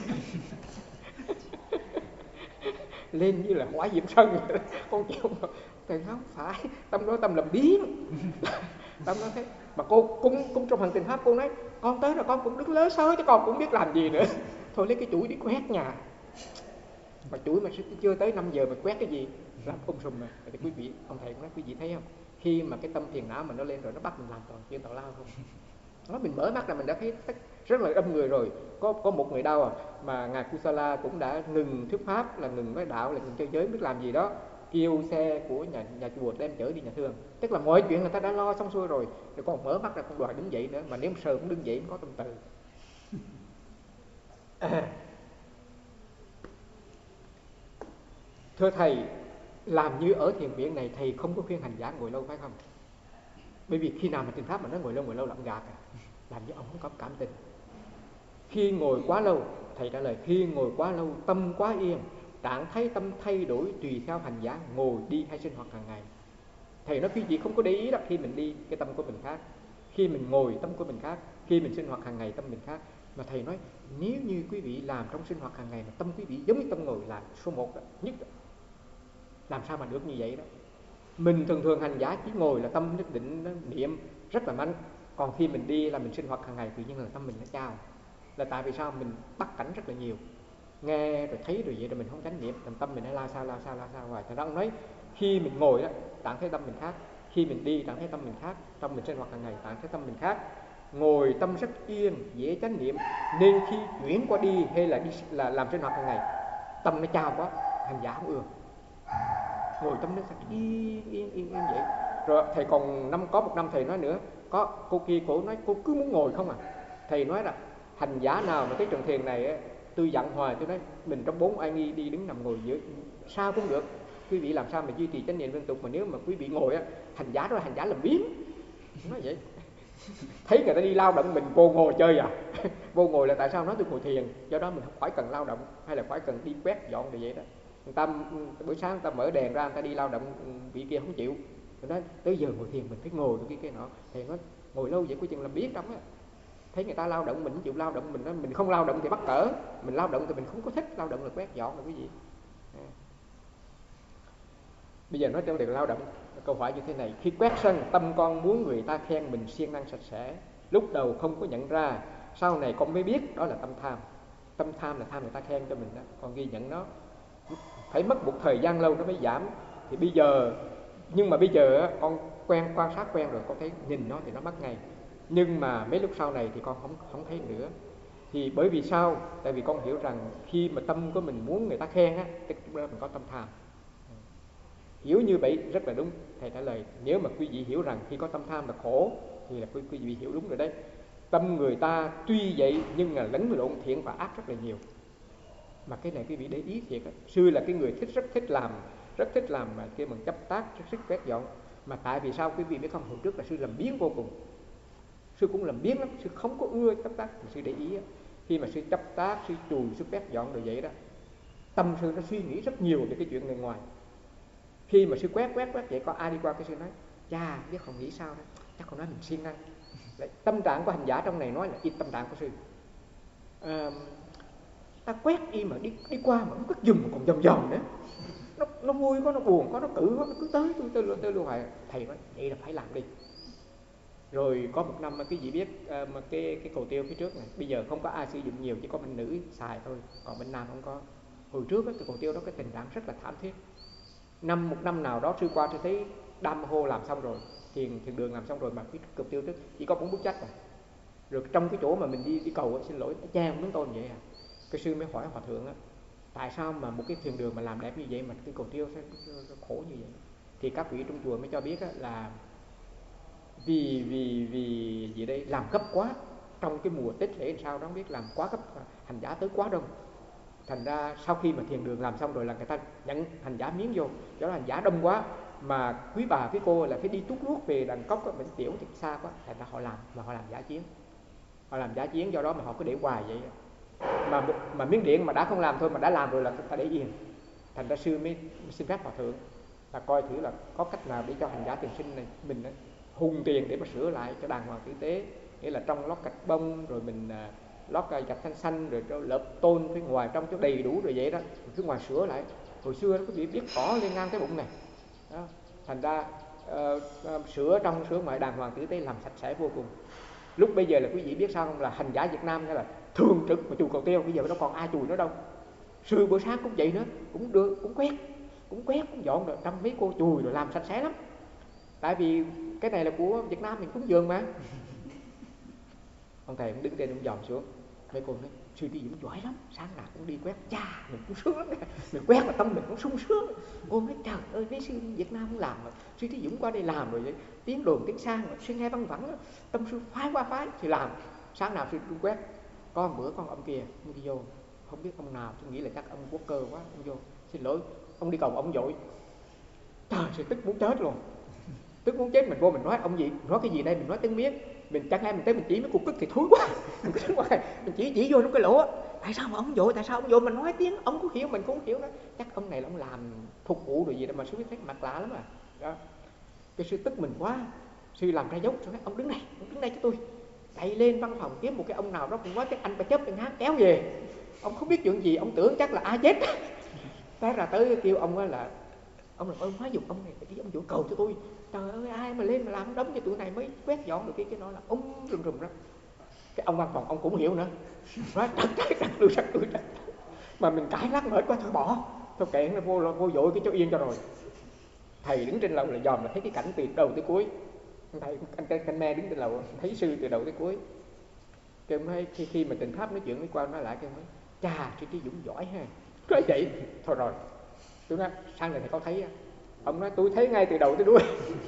lên như là hỏa diệm sân con chịu mà. Thầy không phải, tâm đó tâm làm biếng. Tâm nó thế. Mà cô cũng trong hành trình pháp cô nói con tới rồi con cũng đứng lớ sớ chứ con cũng biết làm gì nữa. Thôi lấy cái chuỗi đi quét nhà. Mà chuỗi mà chưa tới 5 giờ mà quét cái gì làm sùm mà. Thì quý vị, ông thầy cũng nói quý vị thấy không, khi mà cái tâm phiền não mà nó lên rồi nó bắt mình làm toàn chuyện tào lao không. Nó mình mở mắt là mình đã thấy rất là âm người rồi. Có một người đau mà ngài Kusala cũng đã ngừng thuyết pháp, là ngừng nói đạo, là ngừng chơi giới, biết làm gì đó, kêu xe của nhà chùa đem chở đi nhà thương. Tức là mọi chuyện người ta đã lo xong xuôi rồi còn mở mắt ra không đòi đứng dậy nữa, mà nếu sờ cũng đứng dậy cũng có tâm từ. Thưa thầy, làm như ở thiền viện này thầy không có khuyên hành giả ngồi lâu phải không? Bởi vì khi nào mà thiền pháp mà nó ngồi lâu làm gạt làm cho ông không có cảm tình. Khi ngồi quá lâu, thầy trả lời, khi ngồi quá lâu tâm quá yên, trạng thái tâm thay đổi tùy theo hành giả ngồi đi hay sinh hoạt hàng ngày. Thầy nói quý vị không có để ý đó, khi mình đi cái tâm của mình khác, khi mình ngồi tâm của mình khác, khi mình sinh hoạt hàng ngày tâm mình khác. Mà thầy nói nếu như quý vị làm trong sinh hoạt hàng ngày mà tâm quý vị giống như tâm ngồi là số 1 đó, nhất đó. Làm sao mà được như vậy đó. Mình thường hành giả chỉ ngồi là tâm nhất định nó niệm rất là mạnh, còn khi mình đi là mình sinh hoạt hàng ngày tự nhiên là tâm mình nó trao. Là tại vì sao? Mình bắt cảnh rất là nhiều, nghe rồi thấy rồi vậy rồi mình không chánh niệm, tâm mình nó lao sao hoài. Thật ra ông nói khi mình ngồi đó trạng thái tâm mình khác, khi mình đi trạng thái tâm mình khác, trong mình sinh hoạt hàng ngày trạng thái tâm mình khác. Ngồi tâm rất yên, dễ chánh niệm, nên khi chuyển qua đi hay là đi là làm sinh hoạt hàng ngày, tâm nó trao quá, hành giả không ưa. Ngồi tâm nó thật yên vậy. Rồi thầy còn có một năm thầy nói nữa, có cô kia cổ nói cô cứ muốn ngồi không à. Thầy nói là hành giả nào mà tới trường thiền này tôi dặn hoài, tôi nói mình trong 4 ai nghi đi đứng nằm ngồi giữa sao cũng được, quý vị làm sao mà duy trì chánh niệm liên tục, mà nếu mà quý vị ngồi hành giả đó hành giả làm biếng. Nói vậy thấy người ta đi lao động mình vô ngồi chơi à. Vô ngồi là tại sao? Nói tôi ngồi thiền, do đó mình không phải cần lao động hay là phải cần đi quét dọn như vậy đó. Người ta buổi sáng người ta mở đèn ra, người ta đi lao động, vị kia không chịu. Người nói tới giờ ngồi thiền mình phải ngồi cái nọ. Thì nó ngồi lâu vậy có chừng làm biết trong á. Thấy người ta lao động mình không chịu lao động, mình không lao động thì bắt cỡ, mình lao động thì mình không có thích, lao động là quét dọn rồi quý vị. Bây giờ nói trong điều lao động, câu hỏi như thế này: khi quét sân, tâm con muốn người ta khen mình siêng năng sạch sẽ, lúc đầu không có nhận ra, sau này con mới biết đó là tâm tham. Tâm tham là tham người ta khen cho mình đó, còn ghi nhận nó phải mất một thời gian lâu nó mới giảm. Thì bây giờ, nhưng mà bây giờ con quan sát quen rồi, con thấy nhìn nó thì nó mất ngay, nhưng mà mấy lúc sau này thì con không thấy nữa. Thì bởi vì sao? Tại vì con hiểu rằng khi mà tâm của mình muốn người ta khen á, tức là mình có tâm tham. Hiểu như vậy rất là đúng. Thầy trả lời, nếu mà quý vị hiểu rằng khi có tâm tham là khổ thì là quý vị hiểu đúng rồi đấy. Tâm người ta tuy vậy nhưng là lẫn lộn thiện và ác rất là nhiều. Mà cái này quý vị để ý thiệt á, sư là cái người rất thích làm mà kia bằng chấp tác, rất thích quét dọn. Mà tại vì sao quý vị biết không, hồi trước là sư làm biếng vô cùng. Sư cũng làm biếng lắm, sư không có ưa chấp tác. Sư để ý á, khi mà sư chấp tác, sư chùi, sư quét dọn rồi vậy đó, tâm sư nó suy nghĩ rất nhiều về cái chuyện người ngoài. Khi mà sư quét vậy, có ai đi qua cái sư nói, cha biết không nghĩ sao đó, chắc con nói mình siêng năng. Tâm trạng của hành giả trong này nói là y tâm trạng của sư. Ta quét đi mà đi qua mà không có dùm còn vòng nữa, nó vui quá, nó buồn quá, nó cự quá, nó cứ tới luôn hoài. Thầy nói vậy là phải làm đi. Rồi có một năm mà cái gì biết mà cái cầu tiêu phía trước này bây giờ không có ai sử dụng nhiều, chỉ có bên nữ xài thôi, còn bên nam không có. Hồi trước cái cầu tiêu đó cái tình trạng rất là thảm thiết. Một năm nào đó sư qua sư thấy Đam Hô làm xong rồi, thiền đường làm xong rồi, mà cái cầu tiêu trước chỉ có 4 bức trách rồi trong cái chỗ mà mình đi cầu, xin lỗi cha không đúng tôn vậy à. Cái sư mới hỏi hòa thượng á, tại sao mà một cái thiền đường mà làm đẹp như vậy mà cái cầu tiêu sẽ khổ như vậy? Thì các vị trong chùa mới cho biết là vì gì đây, làm gấp quá trong cái mùa Tết lễ, sao đó không biết, làm quá gấp, hành giả tới quá đông. Thành ra sau khi mà thiền đường làm xong rồi là người ta nhận hành giả miếng vô, do đó hành giả đông quá, mà quý bà quý cô là phải đi trút nuốt về Đằng Cốc, Bệnh Tiểu thì xa quá, thành ra họ làm giả chiến. Họ làm giả chiến, do đó mà họ cứ để hoài vậy. Mà miếng điện mà đã không làm thôi, mà đã làm rồi là ta để yên. Thành ra sư mới xin phép hòa thượng là coi thử là có cách nào để cho hành giả tiền sinh này mình hùng tiền để mà sửa lại cho đàng hoàng tử tế, nghĩa là trong lót gạch bông, rồi mình lót gạch xanh rồi cho lớp tôn phía ngoài trong cho đầy đủ rồi vậy đó, phía ngoài sửa lại. Hồi xưa nó có bị biết cỏ lên ngang cái bụng này đó. Thành ra sửa trong sửa ngoài đàng hoàng tử tế, làm sạch sẽ vô cùng. Lúc bây giờ là quý vị biết sao không, là hành giả Việt Nam là thường trực mà chùi cầu tiêu, bây giờ nó còn ai chùi nữa đâu. Sư bữa sáng cũng vậy nữa, cũng đưa, cũng quét cũng dọn rồi, trăm mấy cô chùi rồi làm sạch sẽ lắm. Tại vì cái này là của Việt Nam mình cúng dường mà. Ông thầy cũng đứng trên ông dòm xuống, mấy cô nói sư Trí Dũng giỏi lắm, sáng nào cũng đi quét, cha mình cũng sướng lắm, mình quét là tâm mình cũng sung sướng. Cô nói trời ơi, mấy sư Việt Nam cũng làm mà sư Trí Dũng qua đây làm rồi vậy, tiếng đồn tiếng sang mà sư nghe văng vẳng, tâm sư phái qua phái thì làm. Sáng nào sư cũng quét. Có một bữa con ông kia ông đi vô, không biết ông nào, tôi nghĩ là chắc ông quốc cơ quá, ông vô xin lỗi, ông đi cầu ông dội. Trời, sư tức muốn chết luôn, tức muốn chết. Mình vô mình nói ông gì, nói cái gì đây, mình nói tiếng Miến, mình chẳng lẽ mình tới mình chỉ mấy cục tức thì thúi quá. Mình chỉ vô trong cái lỗ, tại sao mà ông vội, tại sao ông vội, mình nói tiếng ông cũng hiểu, mình cũng hiểu đó, chắc ông này là ông làm phục vụ rồi gì đó mà sư biết thấy mặt lạ lắm à. Đó, cái sư tức mình quá, sư làm ra dốc rồi nói ông đứng đây cho tôi. Chạy lên văn phòng kiếm một cái ông nào đó cũng nói tiếng Anh, bà chấp tiếng Hát kéo về. Ông không biết chuyện gì, ông tưởng chắc là ai chết. Thế ra tới kêu ông là ông nói giùm ông này, đi ông vỗ cầu cho tôi. Trời ơi, ai mà lên mà làm đống cho tụi này mới quét dọn được cái nó là rùm đó. Cái ông văn phòng ông cũng hiểu nữa, nói trật lui. Mà mình cãi lắc mệt quá thôi bỏ, thôi kệ nó vô dội cái cho yên cho rồi. Thầy đứng trên lầu là dòm là thấy cái cảnh từ đầu tới cuối. Thầy anh me đứng trên lầu thấy sư từ đầu tới cuối. Cái mới khi mà Tịnh Pháp nói chuyện với qua nói lại, cái mới chà, sư Trí Dũng giỏi ha. Nói vậy thôi rồi. Tôi nói sang này thầy có thấy. Ông nói tôi thấy ngay từ đầu tới đuôi.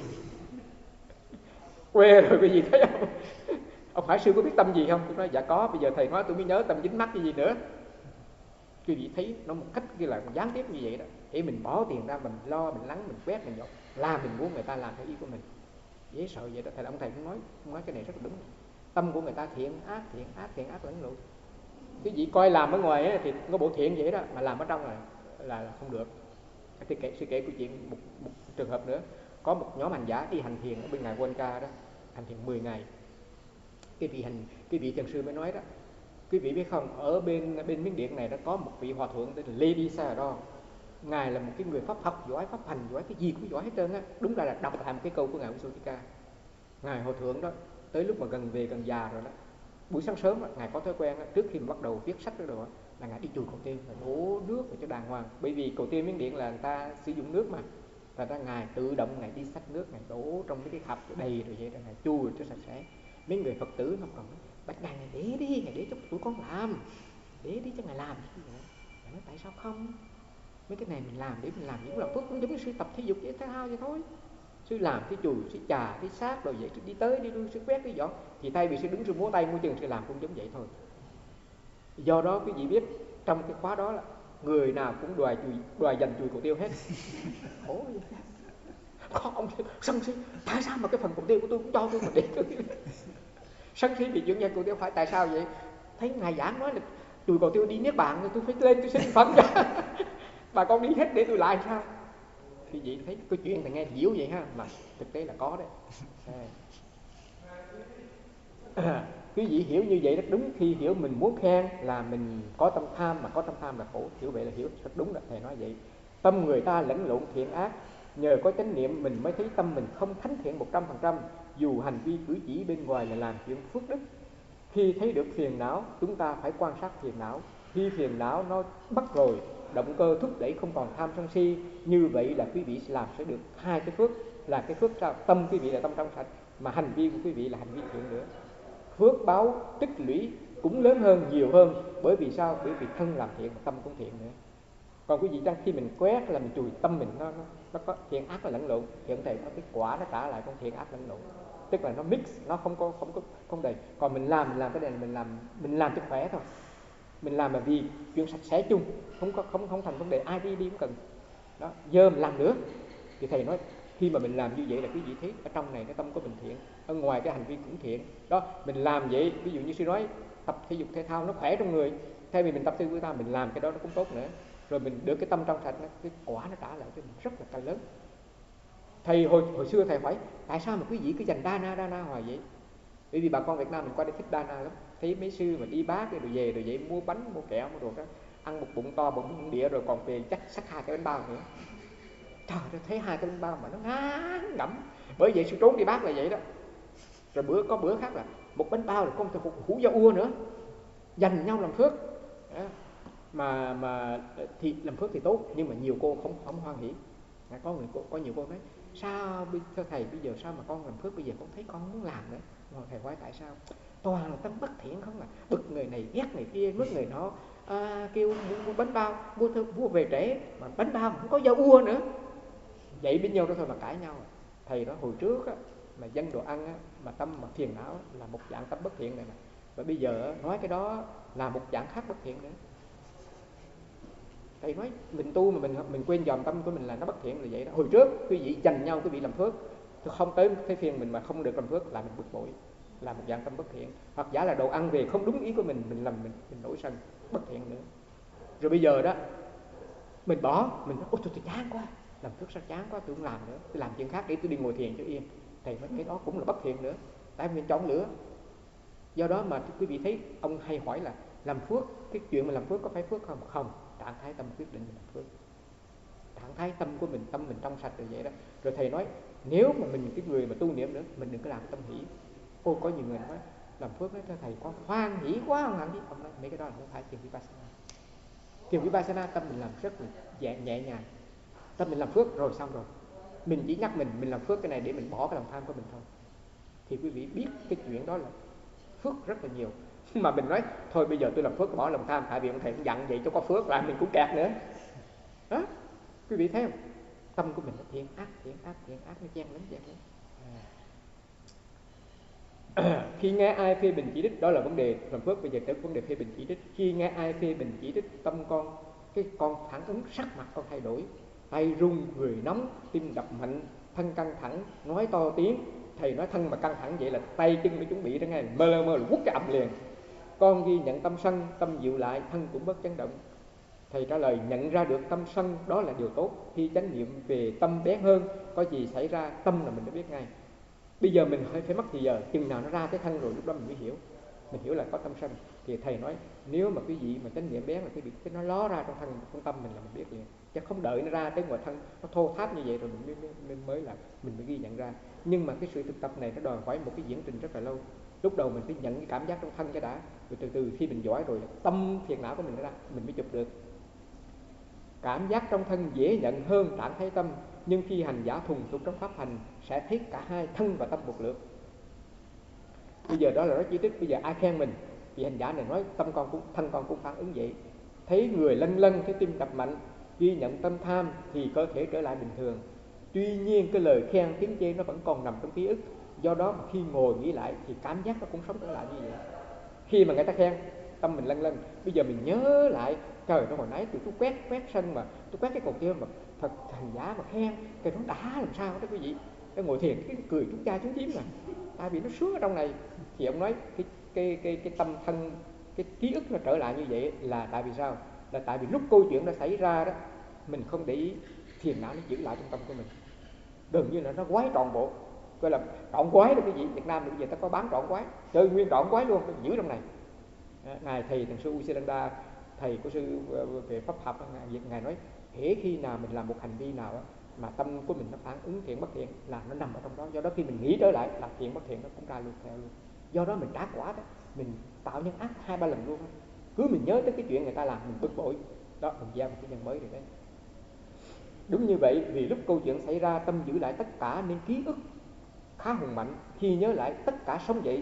Quê rồi cái gì thấy không? Ông hỏi sư có biết tâm gì không? Tôi nói dạ có, bây giờ thầy nói tôi mới nhớ, tâm dính mắt cái gì nữa. Quý vị thấy nó một cách kia là gián tiếp như vậy đó. Để mình bỏ tiền ra, mình lo, mình lắng, mình quét, mình dọn, làm mình muốn người ta làm theo ý của mình. Dễ sợ vậy đó. Ông thầy cũng nói cái này rất là đúng. Tâm của người ta thiện ác lẫn lộn. Quý vị coi làm ở ngoài ấy, thì có bộ thiện vậy đó, mà làm ở trong là không được. Thì sư kể câu chuyện một trường hợp nữa. Có một nhóm hành giả đi hành thiền ở bên ngài Huanca đó, hành thiền 10 ngày. Cái vị thiền sư mới nói đó, quý vị biết không, ở bên Miến Điện này đã có một vị hòa thượng tên là Ledi Sayadaw. Ngài là một cái người pháp học giỏi, pháp hành giỏi, cái gì cũng giỏi hết trơn á. Đúng ra là đọc lại một cái câu của ngài Usotika. Ngài hòa thượng đó tới lúc mà gần già rồi đó, buổi sáng sớm ngài có thói quen trước khi mà bắt đầu viết sách đó là ngài đi chùi cầu tiêu và đổ nước vào cho đàng hoàng, bởi vì cầu tiêu Miến Điện là người ta sử dụng nước mà, và ra ngài tự động ngài đi xách nước ngài đổ trong mấy cái khập đầy rồi vậy, rồi ngài chùi cho sạch sẽ. Mấy người Phật tử nó còn bạch ngài để đi, ngài để cho tụi con làm, để đi cho ngài làm gì vậy? Ngài nói tại sao không, mấy cái này mình làm để mình làm những làm phước, cũng giống như sư tập thể dục thể thao vậy thôi. Sư làm cái chùi, sư chà, cái sát rồi vậy, sư đi tới đi lui, sư quét đi dọn, thì thay vì sư đứng sư múa tay múa chân, sư làm cũng giống vậy thôi. Do đó quý vị biết trong cái khóa đó là người nào cũng đòi giành chùi cầu tiêu hết. Khổ vậy. Có ông sân si, tại sao mà cái phần cầu tiêu của tôi cũng cho tôi mà để tôi sân si vì chuyện giành cầu tiêu, phải tại sao vậy? Thấy ngài giảng nói là chùi cầu tiêu đi niết bàn rồi tôi phải lên tôi xin Phật cho. Bà con đi hết để tôi lại sao? Thì vậy thấy cái chuyện này nghe diễu vậy ha, mà thực tế là có đấy. Quý vị hiểu như vậy rất đúng. Khi hiểu mình muốn khen là mình có tâm tham, mà có tâm tham là khổ. Hiểu vậy là hiểu rất đúng đó. Thầy nói vậy. Tâm người ta lẫn lộn thiện ác, nhờ có chánh niệm mình mới thấy tâm mình không thánh thiện 100%. Dù hành vi cử chỉ bên ngoài là làm chuyện phước đức. Khi thấy được phiền não, chúng ta phải quan sát phiền não. Khi phiền não nó bắt rồi, động cơ thúc đẩy không còn tham sân si, như vậy là quý vị làm sẽ được hai cái phước. Là cái phước sao? Tâm quý vị là tâm trong sạch, mà hành vi của quý vị là hành vi thiện nữa. Phước báo tích lũy cũng lớn hơn, nhiều hơn. Bởi vì sao? Bởi vì thân làm thiện mà tâm cũng thiện nữa. Còn quý vị đang khi mình quét là mình chùi tâm mình, nó có thiện ác là lẫn lộn. Hiện tại có cái quả nó trả lại con thiện ác lẫn lộn, tức là nó mix, nó không đầy. Còn mình làm cái này mình làm cho khỏe thôi. Mình làm là vì chuyện sạch sẽ chung, không thành vấn đề ai đi cũng cần. Đó, giờ mình làm nữa. Thì thầy nói khi mà mình làm như vậy là quý vị thấy ở trong này cái tâm của mình thiện, ở ngoài cái hành vi cũng thiện. Đó, mình làm vậy, ví dụ như sư nói tập thể dục thể thao nó khỏe trong người, thay vì mình tập thể dục thể thao mình làm cái đó nó cũng tốt nữa. Rồi mình được cái tâm trong sạch, cái quả nó trả lại cho mình rất là cao lớn. Thầy hồi xưa thầy hỏi tại sao mà quý vị cứ dành đa hoài vậy? Bởi vì bà con Việt Nam mình qua đây thích đa lắm. Thấy mấy sư mà đi bác rồi về rồi vậy mua bánh mua kẹo mua đồ đó, ăn một bụng to một bụng đĩa rồi còn về chắc xách 2 cái bánh bao nữa. Trời ơi, thấy 2 cái bánh bao mà nó ngán ngẩm. Bởi vậy sư trốn đi bác là vậy đó. Rồi có bữa khác là một bánh bao là con phải hủ da ua nữa, dành nhau làm phước đó. Mà thì làm phước thì tốt, nhưng mà nhiều cô không hoan hỉ. Có nhiều cô nói sao thưa thầy bây giờ sao mà con làm phước bây giờ con thấy con không muốn làm nữa. Mà thầy hỏi tại sao? Toàn là tâm bất thiện không à, bực người này ghét người kia, mất người nọ, kêu mua bánh bao, mua về trễ mà bánh bao mà không có da ua nữa. Vậy bên nhau đó thôi mà cãi nhau. Thầy đó hồi trước á, mà dân đồ ăn á, mà tâm mà phiền não là một dạng tâm bất thiện này mà. Và bây giờ nói cái đó là một dạng khác bất thiện nữa. Thầy nói mình tu mà mình quên dòm tâm của mình là nó bất thiện là vậy đó. Hồi trước quý vị dành nhau quý vị làm phước, không tới cái phiên mình mà không được làm phước là mình bực bội, là một dạng tâm bất thiện. Hoặc giả là đồ ăn về không đúng ý của mình mình nổi sân, bất thiện nữa. Rồi bây giờ đó mình bỏ, mình nói ôi tôi chán quá, làm phước sao chán quá, tôi không làm nữa, tôi làm chuyện khác để tôi đi ngồi thiền cho yên. Thầy nói cái đó cũng là bất thiện nữa, tại vì mình chọn lửa. Do đó mà quý vị thấy ông hay hỏi là làm phước, cái chuyện mà làm phước có phải phước không? Không, trạng thái tâm quyết định làm phước, trạng thái tâm của mình, tâm mình trong sạch rồi vậy đó. Rồi thầy nói nếu mà mình cái người mà tu niệm nữa, mình đừng có làm tâm hỷ. Ôi có nhiều người nói làm phước nói thầy con hoan hỷ quá không làm gì. Ông nói mấy cái đó là không phải thiền vipassana. Thiền vipassana tâm mình làm rất là nhẹ nhàng, tâm mình làm phước rồi xong rồi, mình chỉ nhắc mình làm phước cái này để mình bỏ cái lòng tham của mình thôi. Thì quý vị biết cái chuyện đó là phước rất là nhiều. Mà mình nói thôi bây giờ tôi làm phước bỏ lòng tham, tại vì ông thầy cũng dặn vậy cho có phước là mình cũng kẹt nữa đó. Quý vị thấy không, tâm của mình nó thiện ác nó chen lấn. Khi nghe ai phê bình chỉ trích, đó là vấn đề làm phước. Bây giờ tới vấn đề phê bình chỉ trích. Khi nghe ai phê bình chỉ trích, tâm con phản ứng, sắc mặt con thay đổi, tay run, người nóng, tim đập mạnh, thân căng thẳng, nói to tiếng. Thầy nói thân mà căng thẳng vậy là tay chân nó chuẩn bị đó nghe, mơ là quất cái ầm liền. Con ghi nhận tâm sân, tâm dịu lại, thân cũng bớt chấn động. Thầy trả lời nhận ra được tâm sân đó là điều tốt. Khi chánh niệm về tâm bén hơn, có gì xảy ra tâm là mình đã biết ngay. Bây giờ mình phải mất thì giờ, chừng nào nó ra cái thân rồi lúc đó mình mới hiểu. Mình hiểu là có tâm sân. Thì thầy nói nếu mà quý vị mà chánh niệm bén là quý vị cái nó ló ra trong tâm mình là mình biết liền. Chứ không đợi nó ra tới ngoài thân nó thô tháp như vậy rồi mình mới ghi nhận ra. Nhưng mà cái sự thực tập này nó đòi hỏi một cái diễn trình rất là lâu. Lúc đầu mình phải nhận cái cảm giác trong thân cái đã, rồi từ từ khi mình giỏi rồi tâm phiền não của mình nó ra, mình mới chụp được. Cảm giác trong thân dễ nhận hơn trạng thái tâm, nhưng khi hành giả thuần thục trong pháp hành sẽ thấy cả hai thân và tâm một lượt. Bây giờ đó là nói chi tiết, bây giờ ai khen mình, vì hành giả này nói tâm con cũng, thân con cũng phản ứng vậy. Thấy người lân lân, thấy tim đập mạnh, ghi nhận tâm tham thì cơ thể trở lại bình thường. Tuy nhiên cái lời khen tiếng chê nó vẫn còn nằm trong ký ức. Do đó mà khi ngồi nghĩ lại thì cảm giác nó cũng sống trở lại như vậy. Khi mà người ta khen, tâm mình lân lân, bây giờ mình nhớ lại, trời, nó hồi nãy tôi quét sân mà, tôi quét cái cột kia mà thật hành giả mà khen, cái nó đã làm sao đó quý vị. Cái ngồi thiền cái cười trúng cha trúng tím mà, tại vì nó sướng ở trong này. Thì ông nói cái tâm thân, cái ký ức nó trở lại như vậy là tại vì sao? Là tại vì lúc câu chuyện nó xảy ra đó, mình không để ý, phiền não nó giữ lại trong tâm của mình, gần như là nó quái trọn bộ, gọi là trọn quái đó quý vị. Việt Nam bây giờ ta có bán trọn quái, chơi nguyên trọn quái luôn, nó giữ trong này. Ngài thầy thằng sư Usilanda, thầy của sư về pháp học, ngài nói hễ khi nào mình làm một hành vi nào đó, mà tâm của mình nó phản ứng thiện bất thiện là nó nằm ở trong đó. Do đó khi mình nghĩ trở lại là thiện bất thiện nó cũng ra luôn theo luôn. Do đó mình trả quả đó, mình tạo nhân ác 2-3 lần luôn. Cứ mình nhớ tới cái chuyện người ta làm mình bực bội đó, mình gieo một cái nhân mới rồi đấy. Đúng như vậy, vì lúc câu chuyện xảy ra tâm giữ lại tất cả nên ký ức khá hùng mạnh. Khi nhớ lại tất cả sống dậy.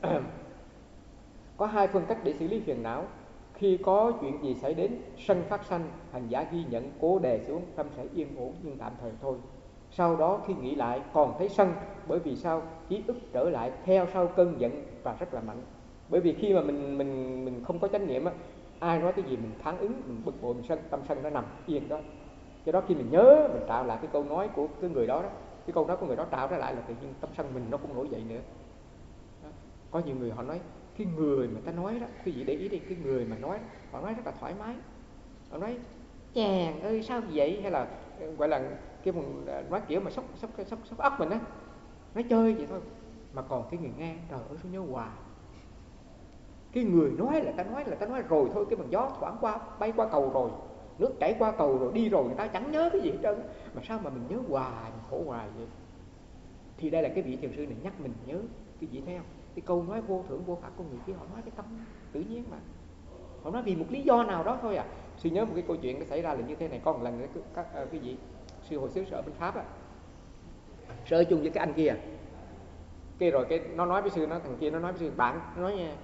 Có hai phương cách để xử lý phiền não. Khi có chuyện gì xảy đến, sân phát sanh, hành giả ghi nhận, cố đè xuống, tâm sẽ yên ổn nhưng tạm thời thôi. Sau đó khi nghĩ lại còn thấy sân, bởi vì sao? Ký ức trở lại theo sau cơn giận và rất là mạnh. Bởi vì khi mà mình không có chánh niệm á, ai nói cái gì mình phản ứng, mình bực bội, mình sân, tâm sân nó nằm yên đó. Cho đó khi mình nhớ, mình tạo lại cái câu nói của cái người đó, cái câu nói của người đó tạo ra lại là tự nhiên tâm sân mình nó cũng nổi dậy nữa đó. Có nhiều người họ nói cái người mà ta nói đó, quý vị để ý đi, cái người mà nói họ nói rất là thoải mái, họ nói chàng ơi sao vậy, hay là gọi là cái nói kiểu mà sốc óc mình á, nói chơi vậy thôi. Mà còn cái người nghe, trời ơi sao nhớ hoài. Cái người nói là ta nói rồi thôi, cái bằng gió thoảng qua bay qua cầu rồi, nước chảy qua cầu rồi đi rồi, người ta chẳng nhớ cái gì hết trơn. Mà sao mà mình nhớ hoài, mình khổ hoài vậy? Thì đây là cái vị thiền sư này nhắc mình nhớ cái gì theo cái câu nói vô thưởng vô phạt của người kia. Họ nói cái tâm tự nhiên mà, họ nói vì một lý do nào đó thôi à. Sư nhớ một cái câu chuyện nó xảy ra là như thế này. Có một lần các cái vị sư hồi xứ sở bên Pháp á, sư ở chung với cái anh kia, cái rồi cái nó nói với sư, nó thằng kia nó nói với sư, bạn nó nói nha,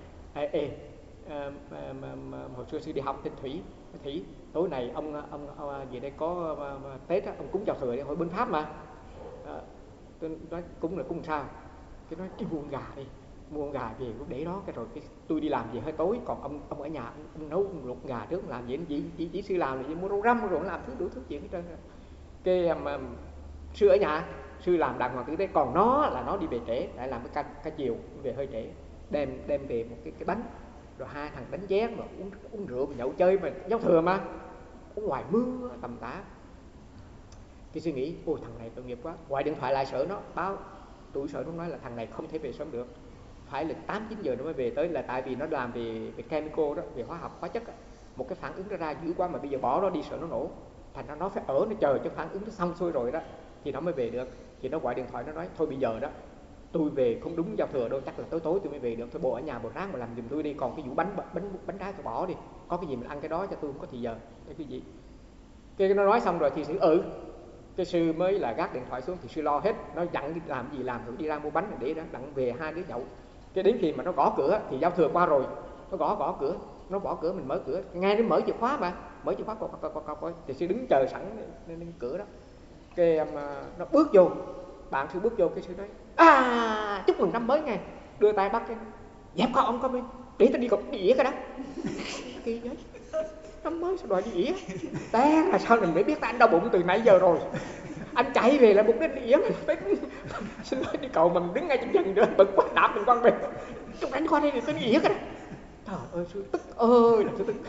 hồi xưa sư đi học tên Thủy, tối này ông về đây có Tết á, ông cúng chào thừa đi, hồi bên Pháp mà. Tôi nói cúng là cúng sao? Cái nói cái mua con gà về lúc để đó, cái rồi cái tôi đi làm về hơi tối, còn ông ở nhà ông nấu luộc gà trước, làm gì chỉ sư làm thì mua rau răm rồi làm thứ đủ thứ chuyện hết trơn. Cái sư ở nhà, sư làm đàng hoàng tử tế, còn nó là nó đi về trễ, lại làm cái ca chiều về hơi trễ, đem về một cái bánh, rồi hai thằng đánh chén mà uống rượu mà nhậu chơi mà giao thừa mà ở ngoài mưa tầm tã. Cái suy nghĩ ôi thằng này tội nghiệp quá, gọi điện thoại lại sở nó báo, tụi sở nó nói là thằng này không thể về sớm được, phải là 8-9 giờ nó mới về tới, là tại vì nó làm về chemical đó, về hóa học hóa chất đó. Một cái phản ứng nó ra dữ quá mà bây giờ bỏ nó đi sợ nó nổ, thành ra nó phải ở nó chờ cho phản ứng nó xong xuôi rồi đó thì nó mới về được. Thì nó gọi điện thoại nó nói thôi bây giờ đó tôi về không đúng giao thừa đâu, chắc là tối tôi mới về được, thôi bộ ở nhà bộ ráng mà làm giùm tôi đi, còn cái vụ bánh trái tôi bỏ đi, có cái gì mình ăn cái đó cho tôi, không có thì giờ cái gì. Cái nó nói xong rồi thì sư cái sư mới là gác điện thoại xuống, thì sư lo hết, nó dặn đi làm gì làm, rồi đi ra mua bánh rồi để đó, đặng về hai đứa nhậu. Cái đến khi mà nó gõ cửa thì giao thừa qua rồi, nó gõ cửa, nó gõ cửa mình mở cửa, nghe nó mở chìa khóa mà, mở chìa khóa coi, thì sư đứng chờ sẵn lên cửa đó. Cái nó bước vô, bạn sư bước vô, cái sư nói chúc mừng năm mới nghe, đưa tay bắt cái dẹp con ông con đi, để tao đi cột đĩa cái đó. Kỳ vậy, năm mới sao đòi đi ỉa, té là sao mình mới biết, anh đau bụng từ nãy giờ rồi, anh chạy về là mục đích ỉa mình phải xin lỗi đi cầu, mình đứng ngay trên chân nữa, bực quá đạp mình con về, chúng đánh qua đây thì tôi đi ỉa cái đó. Trời ơi sư tức ơi là sư tức,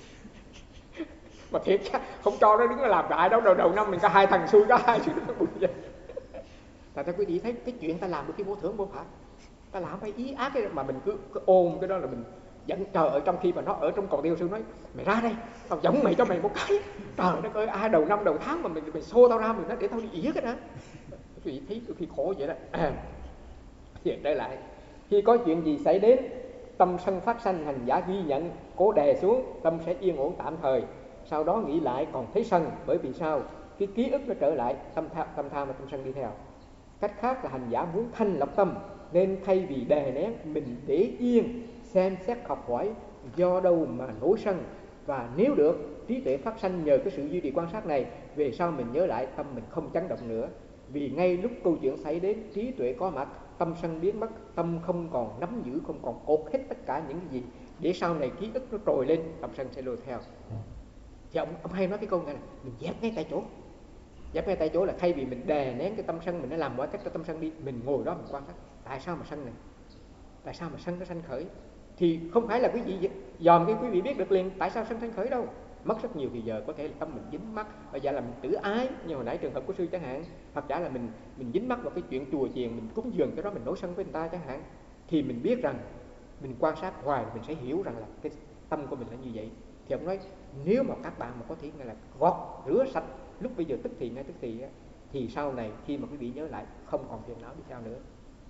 mà thiệt không cho nó đứng làm lại đâu, đầu năm mình có hai thằng xui, có hai sư nó bực vậy. Tại quý vị thấy cái chuyện ta làm được cái vô thưởng vô phạt, ta làm phải ý ác cái mà mình cứ ôm cái đó là mình giận. Trời ơi, trong khi mà nó ở trong cầu tiêu sư nói mày ra đây, tao giống mày cho mày một cái. Trời đất ơi, ai đầu năm đầu tháng mà mày xô tao ra, mình nói để tao đi ỉa cái đó. Quý vị thấy khi khổ vậy đó. Thì đây lại Khi có chuyện gì xảy đến, tâm sân phát sanh, hành giả ghi nhận, cố đè xuống, tâm sẽ yên ổn tạm thời. Sau đó nghĩ lại còn thấy sân, bởi vì sao? Cái ký ức nó trở lại, tâm tham và tâm sân đi theo. Cách khác là hành giả muốn thanh lọc tâm, nên thay vì đè nén, mình để yên, xem xét học hỏi do đâu mà nổi sân. Và nếu được, trí tuệ phát sanh nhờ cái sự duy trì quan sát này, về sau mình nhớ lại, tâm mình không chấn động nữa. Vì ngay lúc câu chuyện xảy đến, trí tuệ có mặt, tâm sân biến mất, tâm không còn nắm giữ, không còn cột hết tất cả những cái gì, để sau này ký ức nó trồi lên, tâm sân sẽ lôi theo. Thì ông hay nói cái câu này là mình dẹp ngay tại chỗ. Dẹp ngay tại chỗ là thay vì mình đè nén cái tâm sân, mình đã làm mọi cách cho tâm sân đi, mình ngồi đó mình quan sát tại sao mà sân này, tại sao mà sân nó sanh khởi. Thì không phải là quý vị dòm cái quý vị biết được liền tại sao sân sanh khởi đâu, mất rất nhiều thì giờ. Có thể là tâm mình dính mắc, hoặc giả là mình tự ái như hồi nãy trường hợp của sư chẳng hạn, hoặc giả là mình dính mắc vào cái chuyện chùa chiền, mình cúng dường cái đó mình nổi sân với người ta chẳng hạn. Thì mình biết rằng mình quan sát hoài mình sẽ hiểu rằng là cái tâm của mình là như vậy. Thì ông nói nếu mà các bạn mà có thể là gọt rửa sạch lúc bây giờ tức thì ngay tức thì sau này khi mà quý vị nhớ lại không còn phiền não đi theo nữa.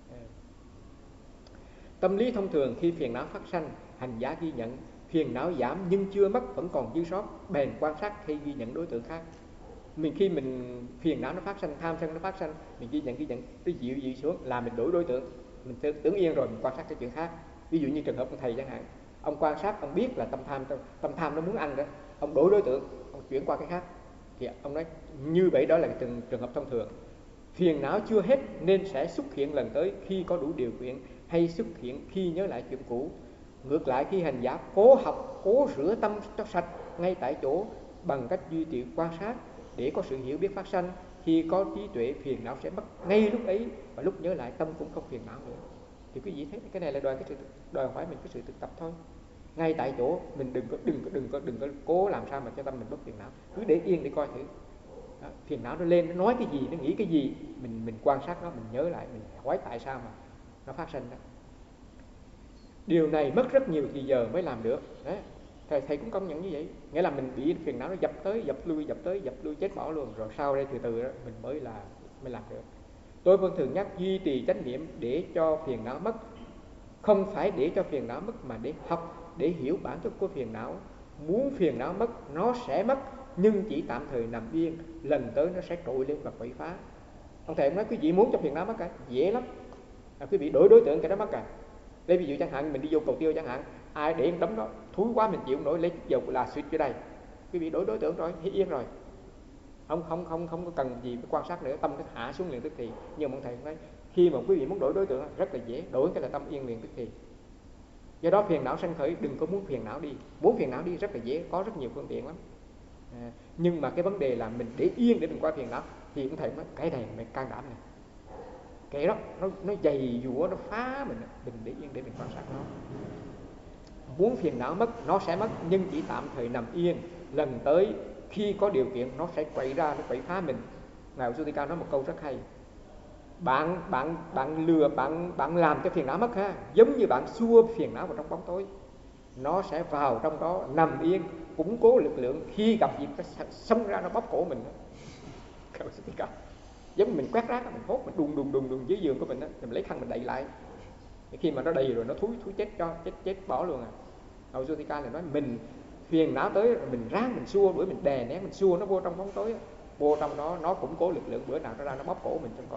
Tâm lý thông thường khi phiền não phát sanh, hành giả ghi nhận, phiền não giảm nhưng chưa mất, vẫn còn dư sót, bèn quan sát hay ghi nhận đối tượng khác. Khi mình phiền não nó phát sanh, tham sân nó phát sanh, mình ghi nhận cái dịu xuống là mình đổi đối tượng. Mình tưởng yên rồi mình quan sát cái chuyện khác. Ví dụ như trường hợp của thầy chẳng hạn, ông quan sát, ông biết là tâm tham nó muốn ăn đó, ông đổi đối tượng, ông chuyển qua cái khác. Thì ông nói như vậy đó là trường hợp thông thường. Phiền não chưa hết nên sẽ xuất hiện lần tới khi có đủ điều kiện, hay xuất hiện khi nhớ lại chuyện cũ. Ngược lại, khi hành giả cố học, cố rửa tâm cho sạch ngay tại chỗ bằng cách duy trì quan sát để có sự hiểu biết phát sanh, khi có trí tuệ phiền não sẽ mất ngay lúc ấy, và lúc nhớ lại tâm cũng không phiền não nữa. Thì quý vị thấy cái này là đòi hỏi mình cái sự thực tập thôi. Ngay tại chỗ mình đừng có cố làm sao mà cho tâm mình bất phiền não, cứ để yên để coi thử. Đó, phiền não nó lên, nó nói cái gì, nó nghĩ cái gì, mình quan sát nó, mình nhớ lại, mình hỏi tại sao mà nó phát sinh đó. Điều này mất rất nhiều thì giờ mới làm được. Đấy, thầy cũng công nhận như vậy. Nghĩa là mình bị phiền não nó dập tới dập lui chết bỏ luôn, rồi sau đây từ từ đó mình mới làm được. Tôi vẫn thường nhắc duy trì chánh niệm để cho phiền não mất, không phải để cho phiền não mất mà để học, để hiểu bản chất của phiền não. Muốn phiền não mất, nó sẽ mất, nhưng chỉ tạm thời nằm yên, lần tới nó sẽ trội lên và quậy phá. Ông thầy nói quý vị muốn cho phiền não mất cả dễ lắm, quý vị đổi đối tượng cái đó mất cả. Lấy ví dụ chẳng hạn mình đi vô cầu tiêu chẳng hạn, ai để đống đó thúi quá mình chịu nổi, lấy chút dầu là xịt vô đây, quý vị đổi đối tượng rồi, thấy yên rồi, không có cần gì phải quan sát nữa, tâm nó hạ xuống liền tức thì. Nhưng mà ông thầy nói khi mà quý vị muốn đổi đối tượng rất là dễ, đổi cái là tâm yên liền tức thì. Do đó phiền não sanh khởi đừng có muốn phiền não đi, muốn phiền não đi rất là dễ, có rất nhiều phương tiện lắm. Nhưng mà cái vấn đề là mình để yên để mình qua phiền não thì ông thầy nói cái này mình can đảm này, cái đó nó dày dũa, nó phá mình để yên để mình quan sát nó. Muốn phiền não mất, nó sẽ mất, nhưng chỉ tạm thời nằm yên, lần tới khi có điều kiện nó sẽ quậy ra, nó quậy phá mình. Ngài Usutika nói một câu rất hay: bạn làm cho phiền não mất ha, giống như bạn xua phiền não vào trong bóng tối, nó sẽ vào trong đó nằm yên, củng cố lực lượng, khi gặp dịp nó xông ra nó bóp cổ mình. Giống mình quét rác, mình hốt, mình đùng dưới giường của mình đó, mình lấy khăn mình đậy lại. Khi mà nó đầy rồi nó thúi chết chết bỏ luôn à. Ngài Usutika là nói mình phiền não tới rồi mình ráng mình xua đuổi, mình đè nén, mình xua nó vô trong bóng tối, vô trong đó nó củng cố lực lượng, bữa nào nó ra nó bóp cổ mình trong coi.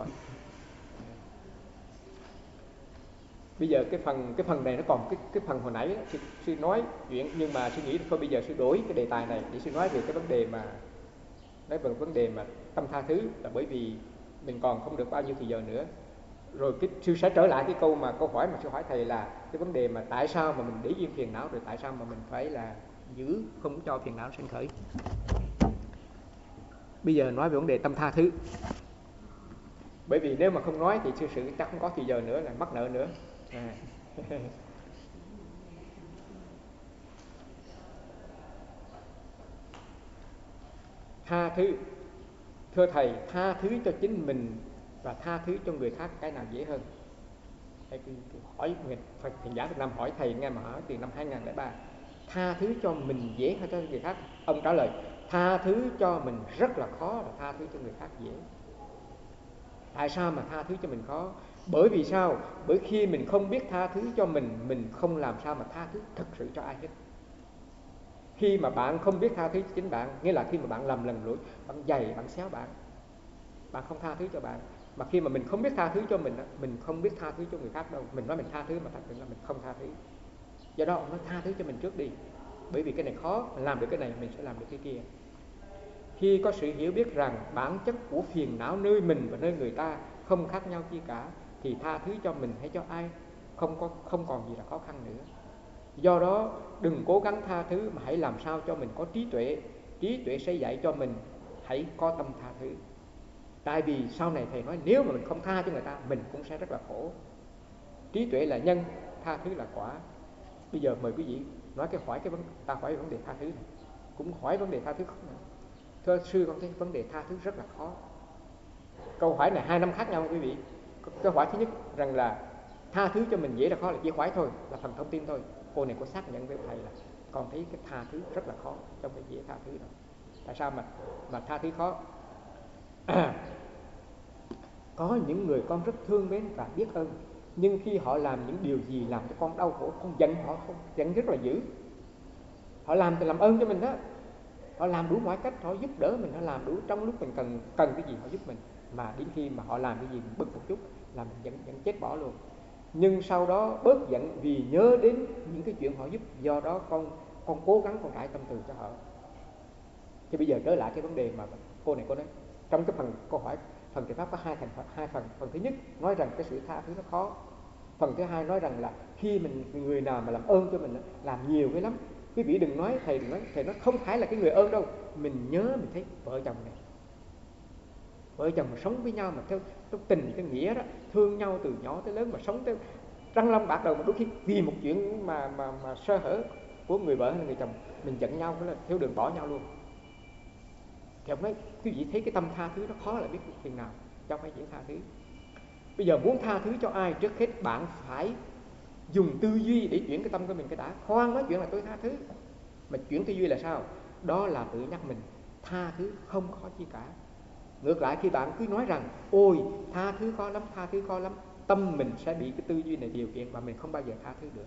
Bây giờ cái phần này nó còn cái phần hồi nãy sư nói chuyện, nhưng mà sư nghĩ thôi bây giờ sư đổi cái đề tài này để sư nói về cái vấn đề mà tâm tha thứ, là bởi vì mình còn không được bao nhiêu thì giờ nữa. Rồi sư sẽ trở lại cái câu hỏi mà sư hỏi thầy là cái vấn đề mà tại sao mà mình để yên phiền não, rồi tại sao mà mình phải là giữ không cho phiền não sinh khởi. Bây giờ nói về vấn đề tâm tha thứ, bởi vì nếu mà không nói thì sư sự chắc không có thì giờ nữa, là mắc nợ nữa. Tha thứ, thưa thầy, tha thứ cho chính mình và tha thứ cho người khác cái nào dễ hơn? Hỏi thiền giả Việt Nam hỏi thầy nghe mà hỏi từ năm 2003. Tha thứ cho mình dễ hay cho người khác? Ông trả lời tha thứ cho mình rất là khó, và tha thứ cho người khác dễ. Tại sao mà tha thứ cho mình khó? Bởi vì sao? Bởi khi mình không biết tha thứ cho mình không làm sao mà tha thứ thật sự cho ai hết. Khi mà bạn không biết tha thứ cho chính bạn, nghĩa là khi mà bạn làm lần lỗi, bạn giày, bạn xéo bạn không tha thứ cho bạn. Mà khi mà mình không biết tha thứ cho mình không biết tha thứ cho người khác đâu. Mình nói mình tha thứ mà thật sự là mình không tha thứ. Do đó ông nói tha thứ cho mình trước đi. Bởi vì cái này khó, làm được cái này mình sẽ làm được cái kia. Khi có sự hiểu biết rằng bản chất của phiền não nơi mình và nơi người ta không khác nhau chi cả, thì tha thứ cho mình hay cho ai không còn gì là khó khăn nữa. Do đó đừng cố gắng tha thứ mà hãy làm sao cho mình có trí tuệ. Trí tuệ sẽ dạy cho mình hãy có tâm tha thứ. Tại vì sau này thầy nói nếu mà mình không tha cho người ta, mình cũng sẽ rất là khổ. Trí tuệ là nhân, tha thứ là quả. Bây giờ mời quý vị nói ta hỏi vấn đề tha thứ này, cũng hỏi vấn đề tha thứ không nào. Thưa sư, con thấy vấn đề tha thứ rất là khó. Câu hỏi này 2 năm khác nhau quý vị. Câu hỏi thứ nhất rằng là tha thứ cho mình dễ là khó là chỉ hỏi thôi, là phần thông tin thôi. Cô này có xác nhận với thầy là con thấy cái tha thứ rất là khó, trong cái dễ tha thứ đâu. Tại sao mà tha thứ khó? Có những người con rất thương mến và biết ơn, nhưng khi họ làm những điều gì làm cho con đau khổ, con giận họ, không giận rất là dữ. Họ làm thì làm ơn cho mình đó, họ làm đủ mọi cách, họ giúp đỡ mình, họ làm đủ trong lúc mình cần cái gì họ giúp mình. Mà đến khi mà họ làm cái gì mình bực một chút là mình vẫn chết bỏ luôn. Nhưng sau đó bớt giận vì nhớ đến những cái chuyện họ giúp. Do đó con cố gắng con rải tâm từ cho họ. Thì bây giờ trở lại cái vấn đề mà cô này có nói trong cái phần câu hỏi, phần giải pháp có hai phần. Phần thứ nhất nói rằng cái sự tha thứ nó khó. Phần thứ hai nói rằng là khi người nào mà làm ơn cho mình làm nhiều cái lắm. Quý vị đừng nói thầy nói không phải là cái người ơn đâu. Mình nhớ mình thấy vợ chồng này, vợ chồng mà sống với nhau mà theo tình cái nghĩa đó, thương nhau từ nhỏ tới lớn mà sống tới răng long bạc đầu, mà đôi khi vì một chuyện mà sơ hở của người vợ hay người chồng mình giận nhau, là theo đường bỏ nhau luôn. Thì ông nói quý vị thấy cái tâm tha thứ nó khó là biết chừng nào, cho phải dễ tha thứ. Bây giờ muốn tha thứ cho ai, trước hết bạn phải dùng tư duy để chuyển cái tâm của mình cái đã. Khoan nói chuyện là tôi tha thứ, mà chuyển tư duy là sao? Đó là tự nhắc mình tha thứ không khó chi cả. Ngược lại khi bạn cứ nói rằng ôi tha thứ khó lắm, tâm mình sẽ bị cái tư duy này điều khiển và mình không bao giờ tha thứ được.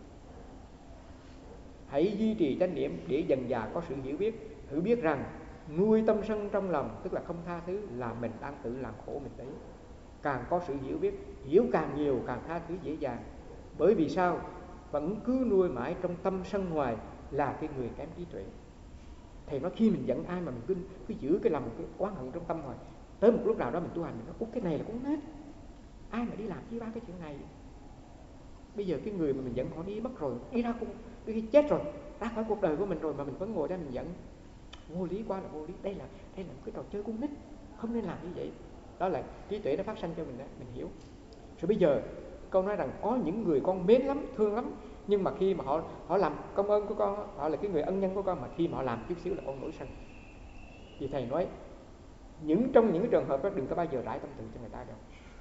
Hãy duy trì chánh niệm để dần dà có sự hiểu biết rằng nuôi tâm sân trong lòng, tức là không tha thứ, là mình đang tự làm khổ mình đấy. Càng có sự hiểu càng nhiều càng tha thứ dễ dàng. Bởi vì sao? Vẫn cứ nuôi mãi trong tâm sân hoài là cái người kém trí tuệ. Thầy nói khi mình giận ai mà mình cứ giữ cái lòng cái oán hận trong tâm hoài, tới một lúc nào đó mình tu hành mình nói cái này là con nết, ai mà đi làm với ba cái chuyện này. Bây giờ cái người mà mình giận họ đi mất rồi, đi ra đi chết rồi, ra khỏi cuộc đời của mình rồi mà mình vẫn ngồi đây mình giận, vô lý quá là vô lý. Đây là một cái trò chơi con nít, không nên làm như vậy. Đó là trí tuệ nó phát sanh cho mình đó, mình hiểu. Rồi bây giờ con nói rằng có những người con mến lắm, thương lắm, nhưng mà khi mà họ làm công ơn của con, họ là cái người ân nhân của con, mà khi mà họ làm chút xíu là con nổi sân. Thì thầy nói trong những cái trường hợp đó đừng có bao giờ rải tâm từ cho người ta đâu.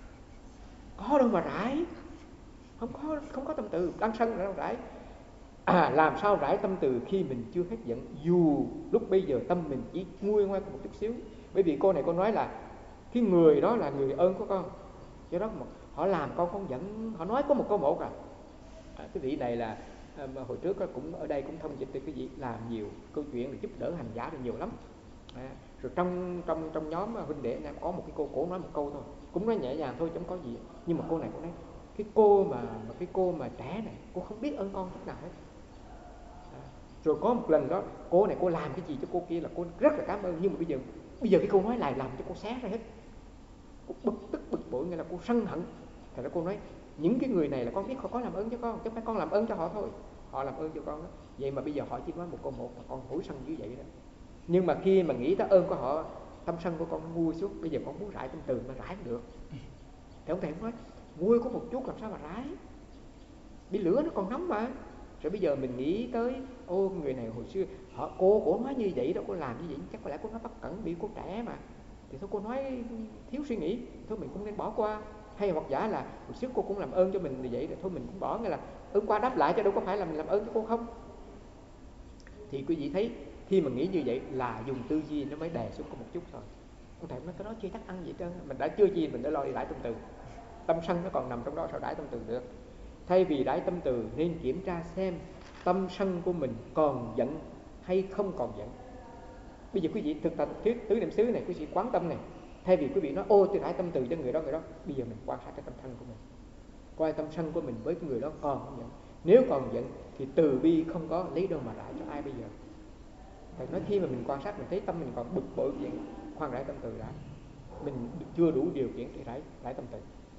Có đâu mà rải, không có tâm từ, đang sân là đâu rải. Làm sao rải tâm từ khi mình chưa hết giận, dù lúc bây giờ tâm mình chỉ nguôi ngoai một chút xíu. Bởi vì cô này cô nói là cái người đó là người ơn của con, do đó mà họ làm con không giận. Họ nói có một câu một cái vị này là mà hồi trước cũng ở đây cũng thông dịch từ cái vị làm nhiều câu chuyện để giúp đỡ hành giả được nhiều lắm. Rồi trong nhóm huynh đệ anh em có một cái cô nói một câu thôi, cũng nói nhẹ nhàng thôi, chẳng có gì. Nhưng mà cô này cô nói cái cô mà trẻ này, cô không biết ơn con chút nào hết. Rồi có một lần đó cô này cô làm cái gì cho cô kia là cô rất là cảm ơn, nhưng mà bây giờ cái câu nói lại làm cho cô xé ra hết. Cô bực bội, nghĩa là cô sân hận. Thật ra cô nói những cái người này là con biết họ có làm ơn cho con, chứ không phải con làm ơn cho họ thôi. Họ làm ơn cho con đó. Vậy mà bây giờ họ chỉ nói một câu một mà con hối sân như vậy đó. Nhưng mà khi mà nghĩ tới ơn của họ, tâm sân của con nguôi xuống. Bây giờ con muốn rải tâm từ mà rải không được. Thì ông thầy cũng nói nguôi có một chút làm sao mà rải, bị lửa nó còn nóng mà. Rồi bây giờ mình nghĩ tới người này hồi xưa cô nói như vậy đó, cô làm như vậy chắc có lẽ cô nói bất cẩn, bị cô trẻ mà, thì thôi cô nói thiếu suy nghĩ, thôi mình cũng nên bỏ qua. Hay hoặc giả là hồi trước cô cũng làm ơn cho mình như vậy, thôi mình cũng bỏ, nghĩa là ứng qua đáp lại, chứ đâu có phải là mình làm ơn cho cô không. Thì quý vị thấy khi mà nghĩ như vậy là dùng tư duy nó mới đè xuống có một chút thôi. Ông thầy nói cái đó chưa chắc ăn gì trơn, mình đã chưa gì mình đã lo đi lại tâm từ. tâm sân nó còn nằm trong đó, sao đãi tâm từ được? Thay vì đãi tâm từ nên kiểm tra xem tâm sân của mình còn giận hay không còn giận. Bây giờ quý vị thực tập tứ niệm xứ này, quý vị quán tâm này, thay vì quý vị nói ô tôi đãi tâm từ cho người đó, bây giờ mình quan sát cái tâm sân của mình, coi tâm sân của mình với cái người đó còn không giận. Nếu còn giận thì từ bi không có lấy đâu mà đãi cho ai bây giờ. Tại nói khi mà mình quan sát mình thấy tâm mình còn bực bội chuyện, khoan đãi tâm từ đã, mình chưa đủ điều kiện để đãi tâm từ.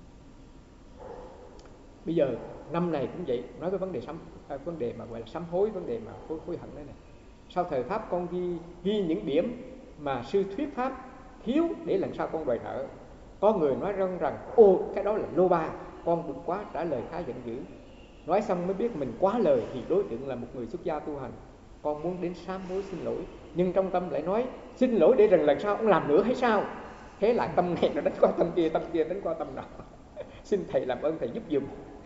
Bây giờ năm này cũng vậy, nói với vấn đề mà gọi là sám hối, vấn đề mà hối hận đấy này. Sau thời pháp con ghi những điểm mà sư thuyết pháp thiếu để lần sau con đòi nợ. Có người nói rằng ô cái đó là lô ba, con bực quá trả lời khá giận dữ. Nói xong mới biết mình quá lời thì đối tượng là một người xuất gia tu hành. Con muốn đến sám hối xin lỗi, nhưng trong tâm lại nói xin lỗi để rằng lần sau ông làm nữa hay sao? Thế lại tâm này nó đánh qua tâm kia đánh qua tâm nọ. Xin thầy làm ơn thầy giúp giùm.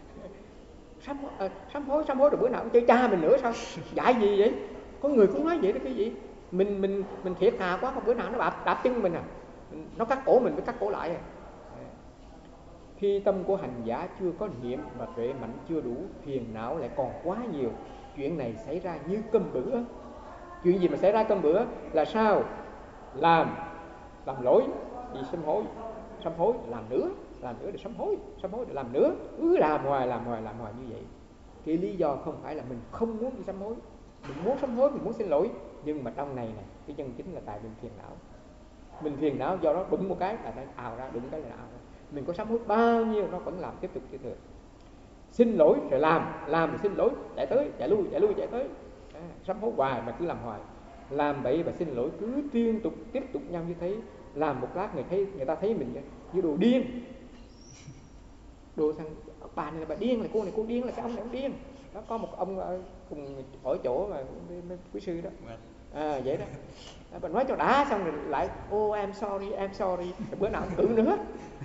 Sám hối rồi bữa nào cũng chơi cha mình nữa sao? Dạy gì vậy? Có người cũng nói vậy đó cái gì? Mình thiệt thà quá, bữa nào nó đạp chân mình nó cắt cổ mình, phải cắt cổ lại à. Khi tâm của hành giả chưa có niệm và tuệ mạnh chưa đủ, phiền não lại còn quá nhiều. Chuyện này xảy ra như cơm bữa. Chuyện gì mà xảy ra cơm bữa là sao? Làm lỗi thì sám hối, làm nữa để sám hối để làm nữa, cứ làm hoài như vậy. Cái lý do không phải là mình không muốn đi sám hối, mình muốn sám hối, mình muốn xin lỗi, nhưng mà trong này này cái nhân chính là tại mình phiền não. Mình phiền não do đó đụng một cái là nó ào ra, đụng cái là ào ra. Mình có sám hối bao nhiêu nó vẫn làm tiếp tục như thường. Xin lỗi rồi làm rồi xin lỗi, chạy tới chạy lui chạy tới, sám hối hoài mà cứ làm hoài. Làm bậy và xin lỗi cứ tiếp tục nhau như thế. Làm một lát người ta thấy mình như đồ điên. Đồ thằng bà này là bà điên, là cô này cô điên, là cái ông này ông điên. Nó có một ông cùng ở chỗ mà quý sư đó. Vậy đó. Bà nói cho đã xong rồi lại I'm sorry. Bữa nào cũng cự nữa.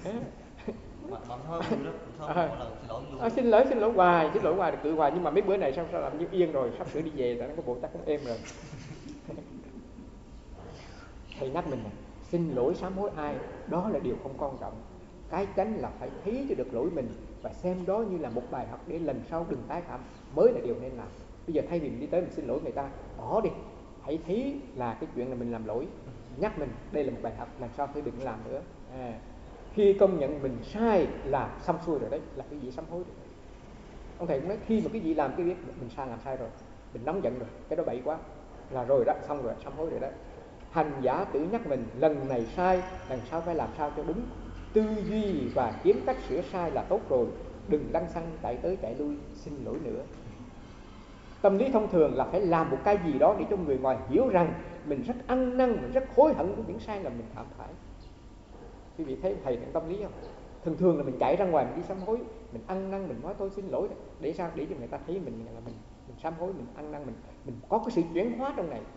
Xin lỗi hoài được cự hoài, nhưng mà mấy bữa này sao làm như yên rồi, sắp sửa đi về là nó có bộ chắc cũng êm rồi. Thầy nhắc mình này, xin lỗi sám hối ai đó là điều không quan trọng. Cái chánh là phải thấy cho được lỗi mình và xem đó như là một bài học để lần sau đừng tái phạm mới là điều nên làm. Bây giờ thay vì mình đi tới mình xin lỗi người ta, bỏ đi, hãy thấy là cái chuyện là mình làm lỗi, nhắc mình đây là một bài học, lần sau phải đừng làm nữa. Khi công nhận mình sai là xong xuôi rồi đấy, là cái gì sám hối rồi. Ông thầy cũng nói khi mà cái gì làm cái biết mình làm sai rồi, mình nóng giận rồi, cái đó bậy quá là rồi đó, xong rồi, sám hối rồi đó. Hành giả tự nhắc mình lần này sai, lần sau phải làm sao cho đúng, tư duy và kiếm cách sửa sai là tốt rồi, đừng lăng xăng chạy tới chạy lui xin lỗi nữa. Tâm lý thông thường là phải làm một cái gì đó để cho người ngoài hiểu rằng mình rất ăn năn, mình rất hối hận của những sai là mình phạm phải. Quý vị thấy thầy đang tâm lý không? Thường là mình chạy ra ngoài mình đi sám hối, mình ăn năn, mình nói tôi xin lỗi để sao? Để cho người ta thấy mình là mình sám hối, mình ăn năn, mình có cái sự chuyển hóa trong này.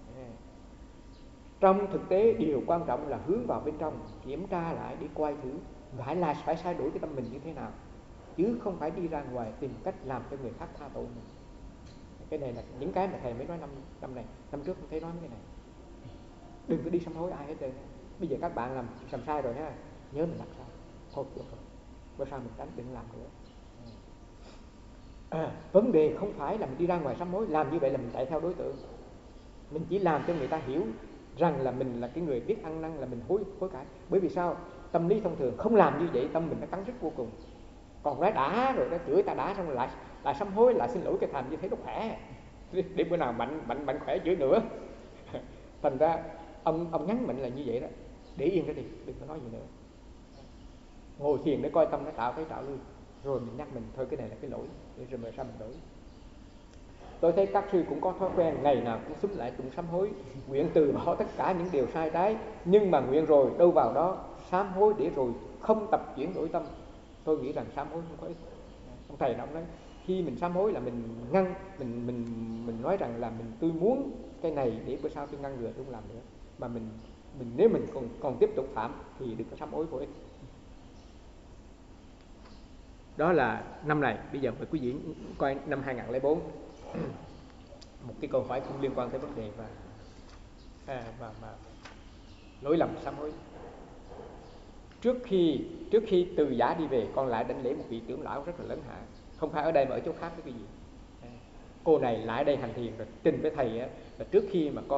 Trong thực tế điều quan trọng là hướng vào bên trong, kiểm tra lại để coi thử phải thay đổi cái tâm mình như thế nào, chứ không phải đi ra ngoài tìm cách làm cho người khác tha tội mình. Cái này là những cái mà thầy mới nói năm này, năm trước không thấy nói cái này. Đừng có đi sám hối ai hết trơn. Bây giờ các bạn làm sai rồi ha, nhớ mình làm sai, thôi được rồi, bữa sau mình tránh, đừng làm nữa. Vấn đề không phải là mình đi ra ngoài sám hối, làm như vậy là mình chạy theo đối tượng. Mình chỉ làm cho người ta hiểu rằng là mình là cái người biết ăn năn, là mình hối cải. Bởi vì sao? Tâm lý thông thường không làm như vậy, tâm mình nó cắn rứt vô cùng. Còn nói đã rồi, nó chửi ta đã xong rồi lại sám hối, lại xin lỗi, cái thành như thế nó khỏe. Để bữa nào mạnh khỏe chửi nữa. Thành ra ông nhắn mình là như vậy đó, để yên cái đi, đừng có nói gì nữa. Ngồi thiền để coi tâm nó tạo lui, rồi mình nhắc mình thôi cái này là cái lỗi, để rồi mà sao mình đổi. Tôi thấy các sư cũng có thói quen ngày nào cũng xúm lại cũng sám hối, nguyện từ bỏ tất cả những điều sai trái, nhưng mà nguyện rồi đâu vào đó sám hối để rồi không tập chuyển đổi tâm. Tôi nghĩ rằng sám hối không có ích. Ông thầy ông nói khi mình sám hối là mình ngăn, mình nói rằng là tôi muốn cái này để bữa sau tôi ngăn ngừa tôi không làm nữa. Mà mình nếu mình còn tiếp tục phạm thì đừng có sám hối vô ích. Đó là năm này. Bây giờ mời quý vị coi năm 2004. Một cái câu hỏi cũng liên quan tới vấn đề và lỗi lầm sám hối. Trước khi từ giả đi về, con lại đảnh lễ một vị trưởng lão rất là lớn hạ, không phải ở đây mà ở chỗ khác với cái gì. Cô này lại đây hành thiền rồi trình với thầy á, là trước khi mà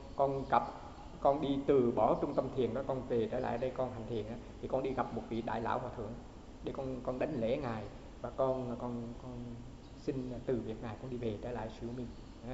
con đi từ bỏ trung tâm thiền đó, con về trở lại đây con hành thiền á, thì con đi gặp một vị đại lão hòa thượng để con đảnh lễ ngài, và con xin từ việc ngài con đi về trở lại Siêu Minh.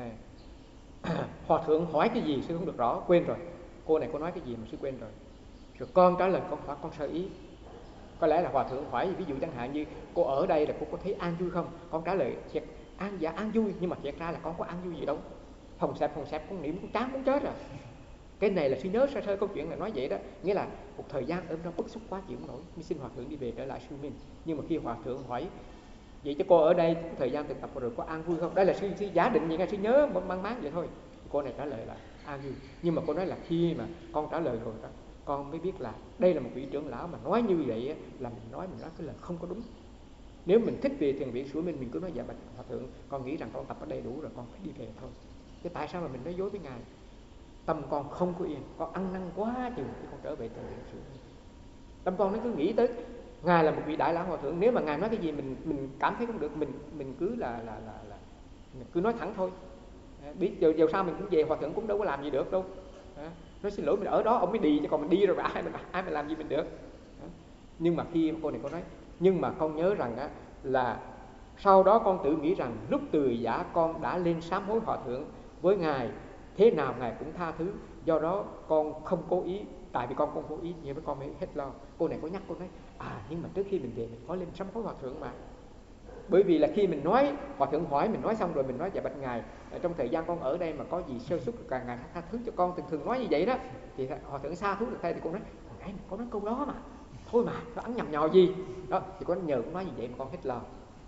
Hòa thượng hỏi cái gì sư không được rõ, quên rồi. Cô này có nói cái gì mà sư quên rồi. Rồi con trả lời con sơ ý. Có lẽ là hòa thượng hỏi, ví dụ chẳng hạn như cô ở đây là cô có thấy an vui không? Con trả lời thiệt an vui, nhưng mà thiệt ra là con có an vui gì đâu. Phòng xẹp con niệm con chán muốn chết rồi. Cái này là sư nhớ sơ sơ câu chuyện là nói vậy đó, nghĩa là một thời gian ở đó bức xúc quá chịu không nổi, mới xin hòa thượng đi về trở lại Siêu Minh. Nhưng mà khi hòa thượng hỏi vậy cho cô ở đây thời gian thực tập rồi có an vui không? Đây là sư giả định vậy nghe, sư nhớ mang máng vậy thôi. Cô này trả lời là an vui. Nhưng mà cô nói là khi mà con trả lời rồi đó, con mới biết là đây là một vị trưởng lão mà nói như vậy á, là mình nói cái lời không có đúng. Nếu mình thích về thiền viện Siêu Minh, mình cứ nói dạ bạch hòa thượng, con nghĩ rằng con tập ở đây đủ rồi, con phải đi về thôi. Thế tại sao mà mình nói dối với ngài? Tâm con không có yên, con ăn năn quá chừng khi con trở về thiền viện Siêu Minh. Tâm con nó cứ nghĩ tới ngài là một vị đại lão hòa thượng, nếu mà ngài nói cái gì mình cảm thấy không được, mình cứ là mình cứ nói thẳng thôi. Biết giờ sao mình cũng về, hòa thượng cũng đâu có làm gì được đâu. Nói xin lỗi mình ở đó ông mới đi, chứ còn mình đi rồi ai mà làm gì mình được. Nhưng mà khi cô này có nói, nhưng mà con nhớ rằng á, là sau đó con tự nghĩ rằng lúc từ giả con đã lên sám hối hòa thượng với ngài, thế nào ngài cũng tha thứ, do đó con không cố ý. Tại vì con không cố ý nhưng với con mới hết lo. Cô này có nhắc, cô nói nhưng mà trước khi mình về mình có lên sám hối hòa thượng mà. Bởi vì là khi mình nói, hòa thượng hỏi mình nói xong rồi mình nói dạ bạch ngài, trong thời gian con ở đây mà có gì sơ suất càng ngài tha thứ cho con, thường nói như vậy đó, thì hòa thượng xa thú được thay. Thì cô nói nãy mình có nói câu đó mà, thôi mà nó ăn nhầm nhò gì đó, thì có nhờ cũng nói như vậy mà con hết lo.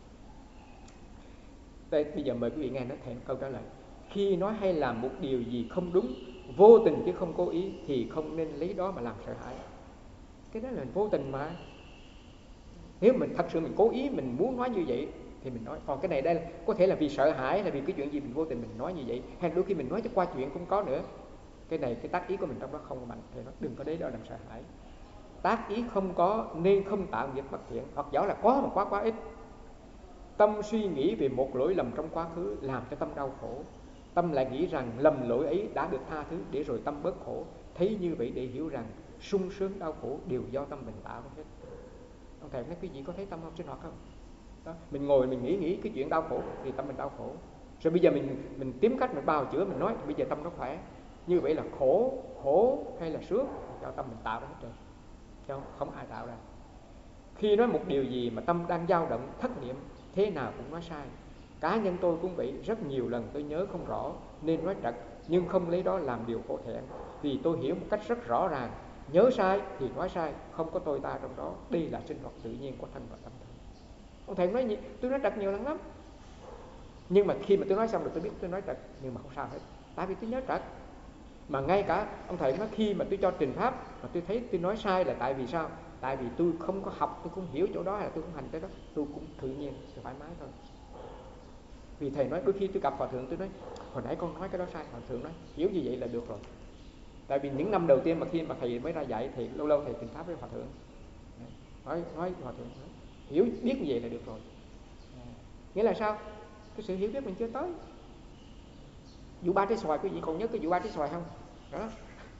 Đây, bây giờ mời quý vị nghe nói thêm câu trả lời. Khi nói hay làm một điều gì không đúng, vô tình chứ không cố ý, thì không nên lấy đó mà làm sợ hãi. Cái đó là vô tình mà. Nếu mình thật sự mình cố ý, mình muốn nói như vậy thì mình nói. Còn cái này đây có thể là vì sợ hãi, là vì cái chuyện gì mình vô tình mình nói như vậy, hay đôi khi mình nói cho qua chuyện cũng có nữa. Cái này cái tác ý của mình trong đó không mạnh thì nó đừng có đấy đó làm sợ hãi. Tác ý không có nên không tạo nghiệp bất thiện, hoặc dẫu là có mà quá ít. Tâm suy nghĩ về một lỗi lầm trong quá khứ làm cho tâm đau khổ, tâm lại nghĩ rằng lầm lỗi ấy đã được tha thứ, để rồi tâm bớt khổ. Thấy như vậy để hiểu rằng sung sướng đau khổ đều do tâm mình tạo hết. Ông thầy nói quý vị có thấy tâm không sinh hoạt không? Đó, mình ngồi mình nghĩ cái chuyện đau khổ thì tâm mình đau khổ. Rồi bây giờ mình tìm cách mình bào chữa, mình nói bây giờ tâm nó khỏe. Như vậy là khổ hay là sướng do tâm mình tạo ra hết trơn, chứ không ai tạo ra. Khi nói một điều gì mà tâm đang dao động thất niệm, thế nào cũng nói sai. Cá nhân tôi cũng vậy, rất nhiều lần tôi nhớ không rõ nên nói trật, nhưng không lấy đó làm điều khổ thẹn, vì tôi hiểu một cách rất rõ ràng, nhớ sai thì nói sai, không có tôi ta trong đó. Đây là sinh hoạt tự nhiên của thân và tâm thân. Ông thầy nói gì? Tôi nói trật nhiều lần lắm, nhưng mà khi mà tôi nói xong rồi tôi biết tôi nói trật, nhưng mà không sao hết, tại vì tôi nhớ trật. Mà ngay cả ông thầy nói khi mà tôi cho trình pháp mà tôi thấy tôi nói sai là tại vì sao? Tại vì tôi không có học, tôi không hiểu chỗ đó, hay là tôi không hành cái đó, tôi cũng tự nhiên, tôi thoải mái thôi. Vì thầy nói đôi khi tôi gặp hòa thượng tôi nói hồi nãy con nói cái đó sai, hòa thượng nói hiểu như vậy là được rồi. Tại vì những năm đầu tiên mà khi mà thầy mới ra dạy thì lâu lâu thầy trình pháp với hòa thượng, nói hòa thượng nói, hiểu biết như vậy là được rồi. Nghĩa là sao? Cái sự hiểu biết mình chưa tới. Vụ 3 trái xoài quý vị còn nhớ cái vụ 3 trái xoài không? Đó.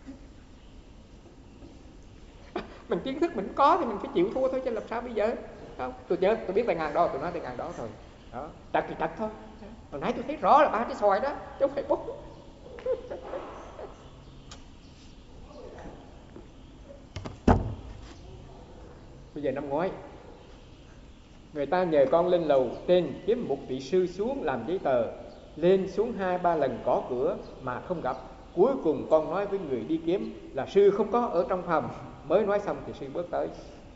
Mình kiến thức mình có thì mình phải chịu thua thôi, chứ làm sao bây giờ. Không, tôi nhớ, tôi biết tay ngang đó, tôi nói tay ngang đó thôi. Đó, trật thì trật thôi. Hồi nãy tôi thấy rõ là 3 trái xoài đó, chứ không phải 4. Bây giờ năm ngoái, người ta nhờ con lên lầu trên kiếm một vị sư xuống làm giấy tờ. Lên xuống 2-3 lần gõ cửa mà không gặp. Cuối cùng con nói với người đi kiếm là sư không có ở trong phòng. Mới nói xong thì sư bước tới.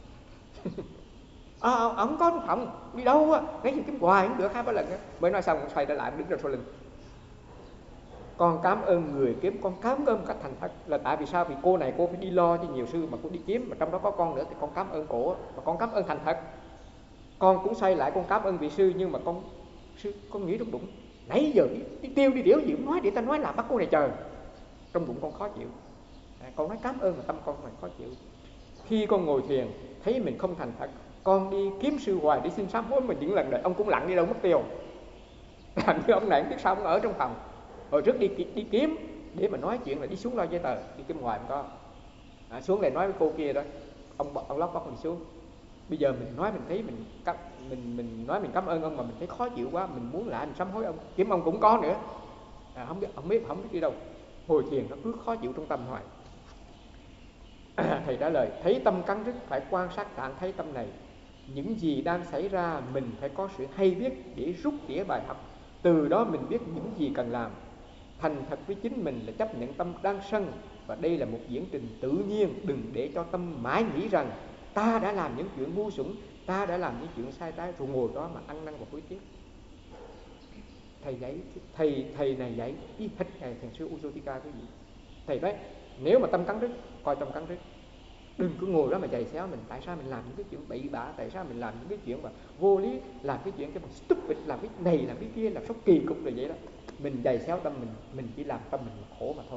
Ông có trong phòng, đi đâu á? Nãy giờ kiếm hoài cũng được 2-3 lần á. Mới nói xong xoay trở lại đứng ra sau lưng. Con cảm ơn người kiếm, con cảm ơn một cách thành thật. Là tại vì sao? Vì cô này cô phải đi lo cho nhiều sư mà cô đi kiếm, mà trong đó có con nữa, thì con cảm ơn cổ, và con cảm ơn thành thật. Con cũng xoay lại con cảm ơn vị sư, nhưng mà con nghĩ trong bụng nãy giờ đi tiêu đi điểu gì cũng nói, để ta nói làm bắt cô này chờ. Trong bụng con khó chịu. Con nói cảm ơn mà tâm con này khó chịu. Khi con ngồi thiền thấy mình không thành thật, con đi kiếm sư hoài để xin sám hối mà những lần đời ông cũng lặng đi đâu mất tiêu. Làm như ông này biết sao ông ở trong phòng. Hồi trước đi kiếm để mà nói chuyện là đi xuống lo giấy tờ, đi kiếm ngoài không có. Xuống lại nói với cô kia đó, ông lót bóc mình xuống. Bây giờ mình nói mình thấy mình nói mình cảm ơn ông mà mình thấy khó chịu quá, mình muốn lại mình sám hối ông, kiếm ông cũng có nữa. Không biết đi đâu. Ngồi thiền nó cứ khó chịu trong tâm hoài. Thầy trả lời, thấy tâm cắn rứt phải quan sát trạng thấy tâm này. Những gì đang xảy ra mình phải có sự hay biết để rút tỉa bài học. Từ đó mình biết những gì cần làm. Thành thật với chính mình là chấp nhận tâm đang sân. Và đây là một diễn trình tự nhiên. Đừng để cho tâm mãi nghĩ rằng ta đã làm những chuyện ngu xuẩn, ta đã làm những chuyện sai trái, rồi ngồi đó mà ăn năn và hối tiếc. Thầy này dạy ý hết ngày thiền sư Usotika cái gì. Thầy nói nếu mà tâm cắn rứt, coi tâm cắn rứt, đừng cứ ngồi đó mà giày xéo mình. Tại sao mình làm những cái chuyện bậy bạ, tại sao mình làm những cái chuyện mà vô lý, làm cái chuyện cái mà stupid, làm cái này làm cái kia, làm số kỳ cục rồi vậy đó. Mình giày xéo tâm mình chỉ làm tâm mình khổ mà thôi.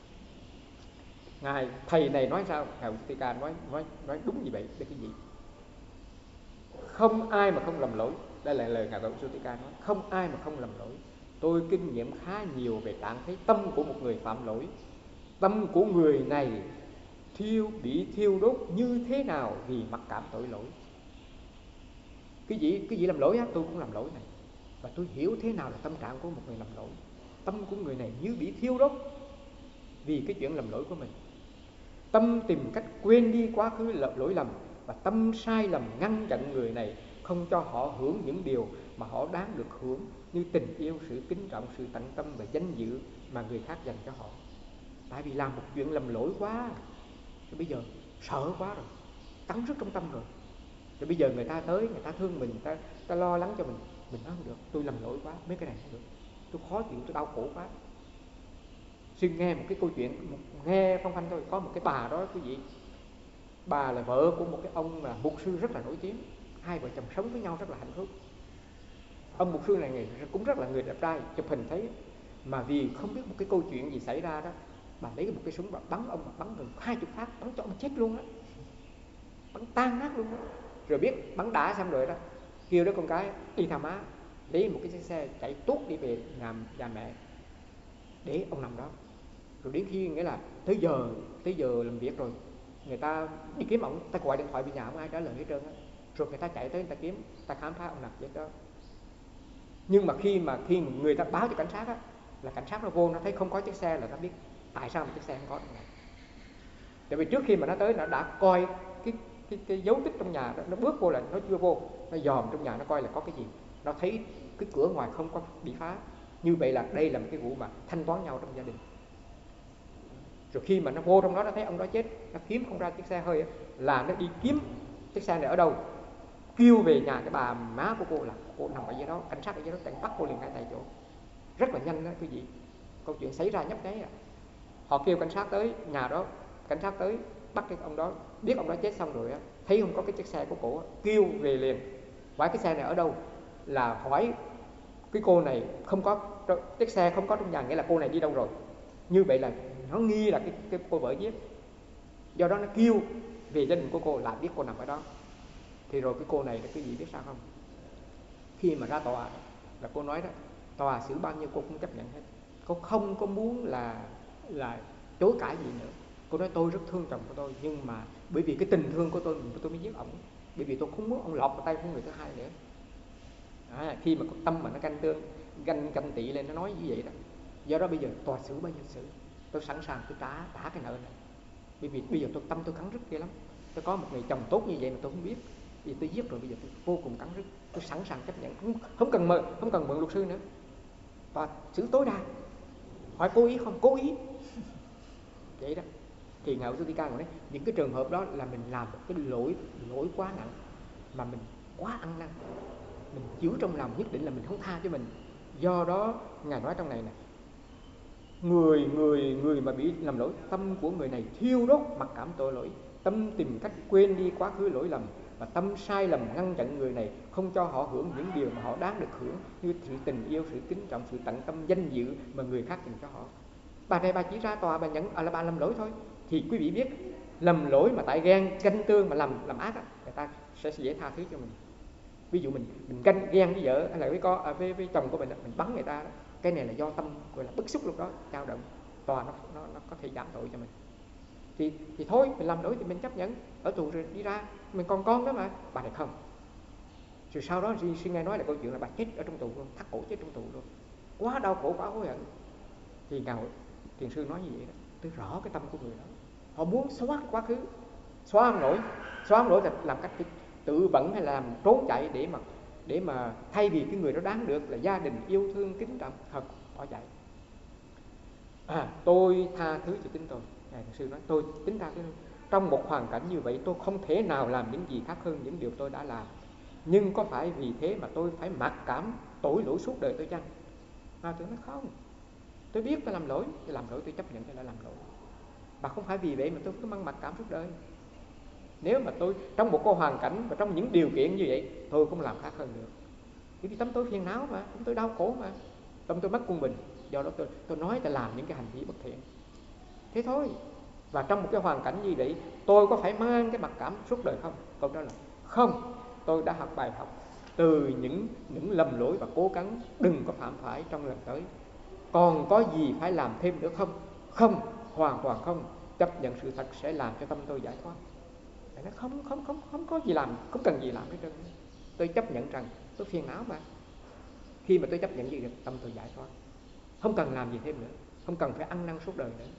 Ngài thầy này nói sao? Ngài Usotika nói đúng như vậy. Để cái gì? Không ai mà không lầm lỗi. Đây là lời Ngài Usotika nói. Không ai mà không lầm lỗi. Tôi kinh nghiệm khá nhiều về trạng thấy tâm của một người phạm lỗi. Tâm của người này bị thiêu đốt như thế nào vì mặc cảm tội lỗi. Cái gì làm lỗi á, tôi cũng làm lỗi này. Và tôi hiểu thế nào là tâm trạng của một người làm lỗi. Tâm của người này như bị thiêu đốt vì cái chuyện làm lỗi của mình. Tâm tìm cách quên đi quá khứ lỗi lầm, và tâm sai lầm ngăn chặn người này, không cho họ hưởng những điều mà họ đáng được hưởng, như tình yêu, sự kính trọng, sự tận tâm và danh dự mà người khác dành cho họ. Tại vì làm một chuyện lầm lỗi quá, rồi bây giờ sợ quá rồi, cắn rứt trong tâm rồi. Rồi bây giờ người ta tới, người ta thương mình, ta lo lắng cho mình nói không được, tôi làm lỗi quá, mấy cái này không được, tôi khó chịu, tôi đau khổ quá. Xin nghe một cái câu chuyện, nghe phong phanh thôi. Có một cái bà đó quý vị, bà là vợ của một cái ông là mục sư rất là nổi tiếng. Hai vợ chồng sống với nhau rất là hạnh phúc. Ông mục sư này cũng rất là người đẹp trai, chụp hình thấy. Mà vì không biết một cái câu chuyện gì xảy ra đó, bà lấy một cái súng bà bắn ông, bắn gần 20 phát, bắn cho ông chết luôn á, bắn tan nát luôn đó. Rồi biết bắn đã xong rồi đó, kêu đứa con cái đi thăm má, lấy một cái chiếc xe chạy tuốt đi về nhà mẹ để ông nằm đó. Rồi đến khi nghĩa là tới giờ làm việc rồi, người ta đi kiếm ông, ta gọi điện thoại về nhà không ai trả lời hết trơn á. Rồi người ta chạy tới, người ta kiếm, ta khám phá ông nằm chết đó. Nhưng mà khi người ta báo cho cảnh sát á, là cảnh sát nó vô, nó thấy không có chiếc xe là nó biết tại sao mà chiếc xe không có trong nhà. Tại vì trước khi mà nó tới, nó đã coi cái dấu tích trong nhà đó, nó bước vô là nó chưa vô, nó dòm trong nhà, nó coi là có cái gì. Nó thấy cái cửa ngoài không có bị phá. Như vậy là đây là một cái vụ mà thanh toán nhau trong gia đình. Rồi khi mà nó vô trong đó, nó thấy ông đó chết, nó kiếm không ra chiếc xe hơi ấy, là nó đi kiếm chiếc xe này ở đâu, kêu về nhà cái bà má của cô là cô nằm ở dưới đó, cảnh sát ở dưới đó, cảnh bắt cô liền ngay tại chỗ, rất là nhanh đó quý vị. Câu chuyện xảy ra nhấp nháy à. Họ kêu cảnh sát tới nhà đó, cảnh sát tới bắt cái ông đó, biết ông đó chết xong rồi á, thấy không có cái chiếc xe của cổ, kêu về liền, hỏi cái xe này ở đâu, là hỏi cái cô này không có chiếc xe, không có trong nhà, nghĩa là cô này đi đâu rồi. Như vậy là nó nghi là cái cô vợ giết. Do đó nó kêu về gia đình của cô, lại biết cô nằm ở đó. Thì rồi cái cô này là cái gì biết sao không? Khi mà ra tòa là cô nói đó, tòa xử bao nhiêu cô cũng chấp nhận hết. Cô không có muốn là chối cãi gì nữa. Cô nói tôi rất thương chồng của tôi, nhưng mà bởi vì cái tình thương của tôi mới giết ổng. Bởi vì tôi không muốn ông lọt vào tay của người thứ hai nữa. Khi mà con tâm mà nó ganh tị lên, nó nói như vậy đó. Do đó bây giờ tòa xử bao nhiêu xử, tôi sẵn sàng tôi trả cái nợ này. Bởi vì bây giờ tâm tôi cắn rứt ghê lắm. Tôi có một người chồng tốt như vậy mà tôi không biết, vì tôi giết rồi, bây giờ tôi vô cùng cắn rứt. Tôi sẵn sàng chấp nhận, không cần mượn luật sư nữa. Tòa xử tối đa. Hỏi cố ý không? Cố ý. Vậy đó. Thì Ngài Usotika nói những cái trường hợp đó là mình làm một cái lỗi quá nặng, mà mình quá ăn năn, mình giữ trong lòng, nhất định là mình không tha cho mình. Do đó Ngài nói trong này nè, người mà bị làm lỗi, tâm của người này thiêu đốt mặc cảm tội lỗi, tâm tìm cách quên đi quá khứ lỗi lầm, và tâm sai lầm ngăn chặn người này, không cho họ hưởng những điều mà họ đáng được hưởng, như sự tình yêu, sự kính trọng, sự tận tâm, danh dự mà người khác dành cho họ. Bà này bà chỉ ra tòa bà nhận là bà làm lỗi thôi. Thì quý vị biết Lầm lỗi mà tại ghen ganh tương mà làm ác á, người ta sẽ dễ tha thứ cho mình. Ví dụ mình ghen với vợ hay là với chồng của mình bắn người ta đó. Cái này là do tâm gọi là bức xúc lúc đó dao động, tòa nó có thể giảm tội cho mình. Thì thôi, mình làm lỗi thì mình chấp nhận, ở tù rồi đi ra, mình còn con đó mà. Bà này không. Rồi sau đó xin nghe nói là câu chuyện là bà chết ở trong tù luôn, thắt cổ chết trong tù luôn, quá đau khổ, quá hối hận. Thì ngài thiền sư nói như vậy đó, tôi rõ cái tâm của người đó. Họ muốn xóa cái quá khứ, xóa không nổi là làm cách tự bẩn hay là làm trốn chạy để mà thay vì cái người đó đáng được là gia đình yêu thương kính trọng, thật bỏ chạy. Tôi tha thứ cho chính tôi. Ngài thiền sư nói tôi tính tha thứ. Trong một hoàn cảnh như vậy tôi không thể nào làm những gì khác hơn những điều tôi đã làm, nhưng có phải vì thế mà tôi phải mặc cảm tội lỗi suốt đời tôi chăng? Tôi nói không, tôi biết tôi làm lỗi tôi chấp nhận tôi đã làm lỗi. Và không phải vì vậy mà tôi cứ mang mặc cảm suốt đời. Nếu mà tôi trong một cái hoàn cảnh và trong những điều kiện như vậy, tôi cũng làm khác hơn được. Bởi vì tâm tôi phiền não mà, tâm tôi đau khổ mà, tâm tôi mất quân bình. Do đó tôi nói tôi làm những cái hành vi bất thiện. Thế thôi. Và trong một cái hoàn cảnh như vậy, tôi có phải mang cái mặc cảm suốt đời không? Câu trả lời không. Tôi đã học bài học từ những lầm lỗi và cố gắng đừng có phạm phải trong lần tới. Còn có gì phải làm thêm nữa không? Không, hoàn toàn không. Chấp nhận sự thật sẽ làm cho tâm tôi giải thoát. Nó không có gì làm, không cần gì làm hết trơn. Tôi chấp nhận rằng tôi phiền não mà. Khi mà tôi chấp nhận gì thì tâm tôi giải thoát, không cần làm gì thêm nữa, không cần phải ăn năn suốt đời nữa.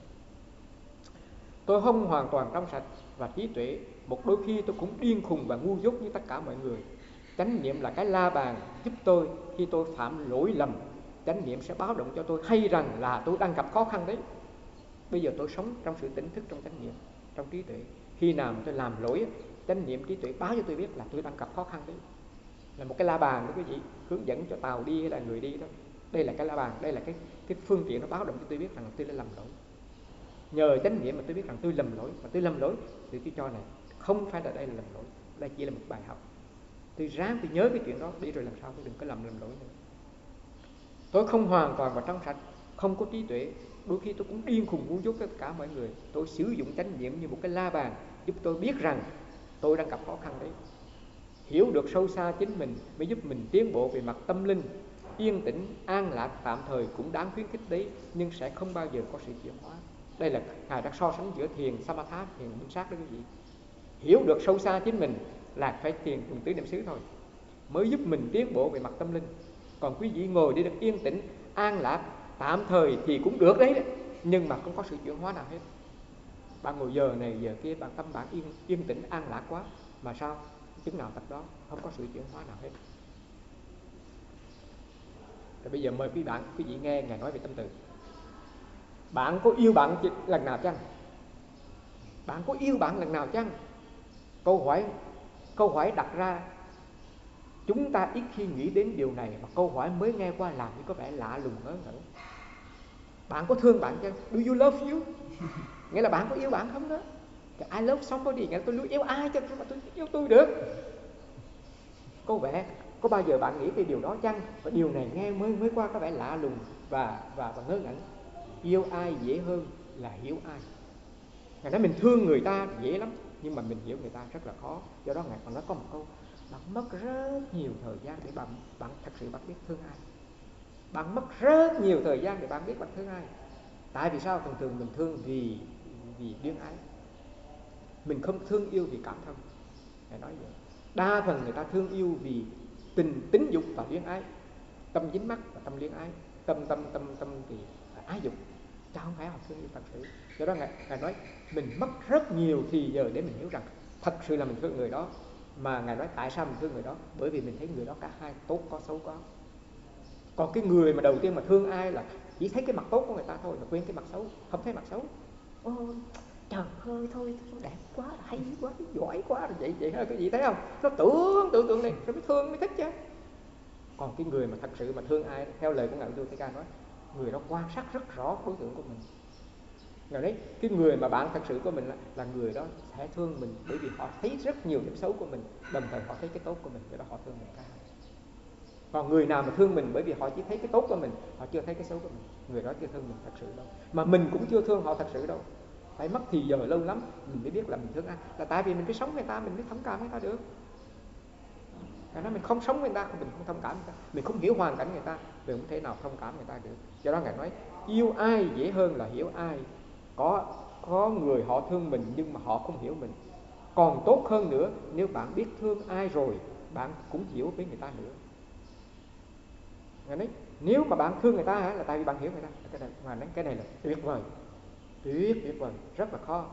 Tôi không hoàn toàn trong sạch và trí tuệ, một đôi khi tôi cũng điên khùng và ngu dốt như tất cả mọi người. Chánh niệm là cái la bàn giúp tôi khi tôi phạm lỗi lầm. Chánh niệm sẽ báo động cho tôi hay rằng là tôi đang gặp khó khăn đấy. Bây giờ tôi sống trong sự tỉnh thức, trong chánh niệm, trong trí tuệ. Khi nào mà tôi làm lỗi, chánh niệm trí tuệ báo cho tôi biết là tôi đang gặp khó khăn đấy. Là một cái la bàn đó quý vị, hướng dẫn cho tàu đi hay là người đi đó. Đây là cái la bàn, đây là cái phương tiện nó báo động cho tôi biết rằng tôi đã làm lỗi. Nhờ chánh niệm mà tôi biết rằng tôi lầm lỗi, và tôi lầm lỗi thì tôi cho này không phải là đây là lầm lỗi, đây chỉ là một bài học. Tôi ráng tôi nhớ cái chuyện đó đi rồi lần sau tôi đừng có lầm lỗi nữa. Tôi không hoàn toàn và trong sạch, không có trí tuệ, đôi khi tôi cũng điên khùng ngu dốt tất cả mọi người. Tôi sử dụng chánh niệm như một cái la bàn giúp tôi biết rằng tôi đang gặp khó khăn đấy. Hiểu được sâu xa chính mình mới giúp mình tiến bộ về mặt tâm linh. Yên tĩnh, an lạc tạm thời cũng đáng khuyến khích đấy, nhưng sẽ không bao giờ có sự chuyển hóa. Đây là Ngài đã so sánh giữa thiền Samatha, thiền minh sát đó quý vị. Hiểu được sâu xa chính mình là phải thiền cùng tứ niệm xứ thôi, mới giúp mình tiến bộ về mặt tâm linh. Còn quý vị ngồi để được yên tĩnh, an lạc tạm thời thì cũng được đấy, nhưng mà không có sự chuyển hóa nào hết. Bạn ngồi giờ này giờ kia, bạn tâm bạn yên tĩnh an lạc quá, mà sao? Chứng nào tật đó, không có sự chuyển hóa nào hết. Rồi bây giờ mời quý vị nghe Ngài nói về tâm từ. Bạn có yêu bạn lần nào chăng? Bạn có yêu bạn lần nào chăng? Câu hỏi đặt ra, chúng ta ít khi nghĩ đến điều này, mà câu hỏi mới nghe qua làm như có vẻ lạ lùng ngớ ngẩn. Bạn có thương bạn chăng? Do you love you? Nghĩa là bạn có yêu bạn không đó? I love somebody, nghĩa là tôi yêu ai chứ mà tôi yêu tôi được. Có bao giờ bạn nghĩ cái điều đó chăng? Và điều này nghe mới qua có vẻ lạ lùng và ngớ ngẩn. Yêu ai dễ hơn là hiểu ai. Ngài nói mình thương người ta dễ lắm, nhưng mà mình hiểu người ta rất là khó. Do đó Ngài còn nói có một câu, bạn mất rất nhiều thời gian để bạn thật sự bạn biết thương ai. Bạn mất rất nhiều thời gian để bạn biết bạn thương ai. Tại vì sao? Thường mình thương vì luyến ái, mình không thương yêu vì cảm thông. Ngài nói vậy. Đa phần người ta thương yêu vì tính dục và luyến ái, tâm dính mắc và tâm luyến ái, tâm thì ái dục, chứ không phải họ thương yêu thật sự. Do đó Ngài nói mình mất rất nhiều thì giờ để mình hiểu rằng thật sự là mình thương người đó. Mà Ngài nói tại sao mình thương người đó? Bởi vì mình thấy người đó cả hai, tốt có xấu có. Còn cái người mà đầu tiên mà thương ai là chỉ thấy cái mặt tốt của người ta thôi, mà quên cái mặt xấu, không thấy mặt xấu. Ôi trời ơi, thôi đẹp quá, hay quá, giỏi quá, rồi vậy thôi, cái gì thấy không? Nó tưởng này rồi mới thương mới thích chứ. Còn cái người mà thật sự mà thương ai, theo lời của Ngài Tư Thế Ca nói, người đó quan sát rất rõ đối tượng của mình. Ngài đấy, cái người mà bạn thật sự của mình là người đó sẽ thương mình bởi vì họ thấy rất nhiều điểm xấu của mình, đồng thời họ thấy cái tốt của mình, do đó họ thương mình cả. Còn người nào mà thương mình bởi vì họ chỉ thấy cái tốt của mình, họ chưa thấy cái xấu của mình, người đó chưa thương mình thật sự đâu. Mà mình cũng chưa thương họ thật sự đâu. phải mất thì giờ lâu lắm mình mới biết là mình thương ai. Là tại vì mình phải sống người ta, mình mới thông cảm người ta được. Ngài nói mình không sống với người ta, mình không thông cảm người ta, mình không hiểu hoàn cảnh người ta, mình không thể nào thông cảm người ta được. Do đó Ngài nói yêu ai dễ hơn là hiểu ai. Có người họ thương mình nhưng mà họ không hiểu mình. Còn tốt hơn nữa, nếu bạn biết thương ai rồi, bạn cũng hiểu với người ta nữa. Ngài nói nếu mà bạn thương người ta là tại vì bạn hiểu người ta. Cái này là tuyệt vời, tuyệt vời, rất là khó.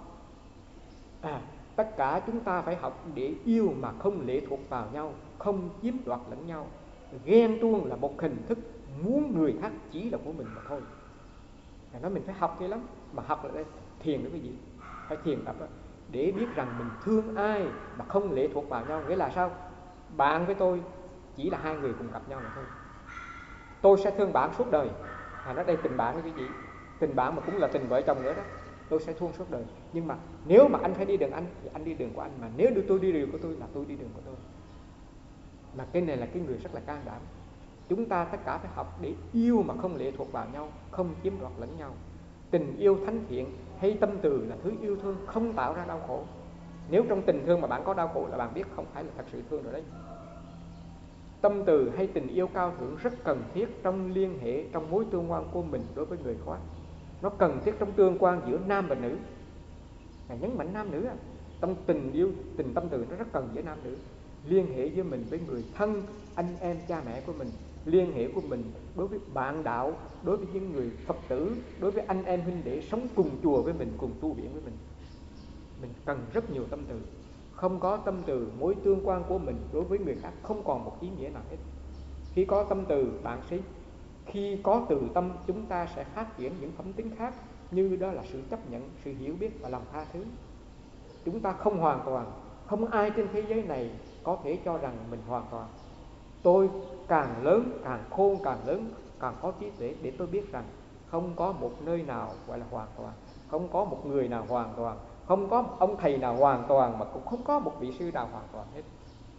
Tất cả chúng ta phải học để yêu mà không lệ thuộc vào nhau, không chiếm đoạt lẫn nhau. Ghen tuông là một hình thức muốn người khác chỉ là của mình mà thôi. Ngài nói mình phải học kia lắm. Mà học là đây, thiền đó quý vị, phải thiền tập đó, để biết rằng mình thương ai mà không lệ thuộc vào nhau. Nghĩa là sao? Bạn với tôi chỉ là hai người cùng gặp nhau mà thôi. Tôi sẽ thương bạn suốt đời. Nói đây tình bạn đó quý vị, tình bạn mà cũng là tình vợ chồng nữa đó. Tôi sẽ thương suốt đời. Nhưng mà nếu mà anh phải đi đường anh thì anh đi đường của anh, mà nếu tôi đi đường của tôi là tôi đi đường của tôi. Mà cái này là cái người rất là can đảm. Chúng ta tất cả phải học để yêu mà không lệ thuộc vào nhau, không chiếm đoạt lẫn nhau. Tình yêu thánh thiện hay tâm từ là thứ yêu thương không tạo ra đau khổ. Nếu trong tình thương mà bạn có đau khổ là bạn biết không phải là thật sự thương rồi đấy. Tâm từ hay tình yêu cao thượng rất cần thiết trong liên hệ, trong mối tương quan của mình đối với người khác. Nó cần thiết trong tương quan giữa nam và nữ. Ngài nhấn mạnh nam nữ. Trong tình yêu, tình tâm từ nó rất cần giữa nam nữ. Liên hệ với mình với người thân, anh em, cha mẹ của mình. Liên hệ của mình đối với bạn đạo, đối với những người Phật tử, đối với anh em huynh đệ sống cùng chùa với mình, cùng tu viện với mình. Mình cần rất nhiều tâm từ. Không có tâm từ, mối tương quan của mình đối với người khác không còn một ý nghĩa nào hết. Khi có tâm từ, khi có từ tâm, chúng ta sẽ phát triển những phẩm tính khác, như đó là sự chấp nhận, sự hiểu biết và lòng tha thứ. Chúng ta không hoàn toàn, không ai trên thế giới này có thể cho rằng mình hoàn toàn. Tôi càng lớn, càng khôn, càng lớn, càng có trí tuệ để tôi biết rằng không có một nơi nào gọi là hoàn toàn, không có một người nào hoàn toàn, không có một ông thầy nào hoàn toàn, mà cũng không có một vị sư nào hoàn toàn hết.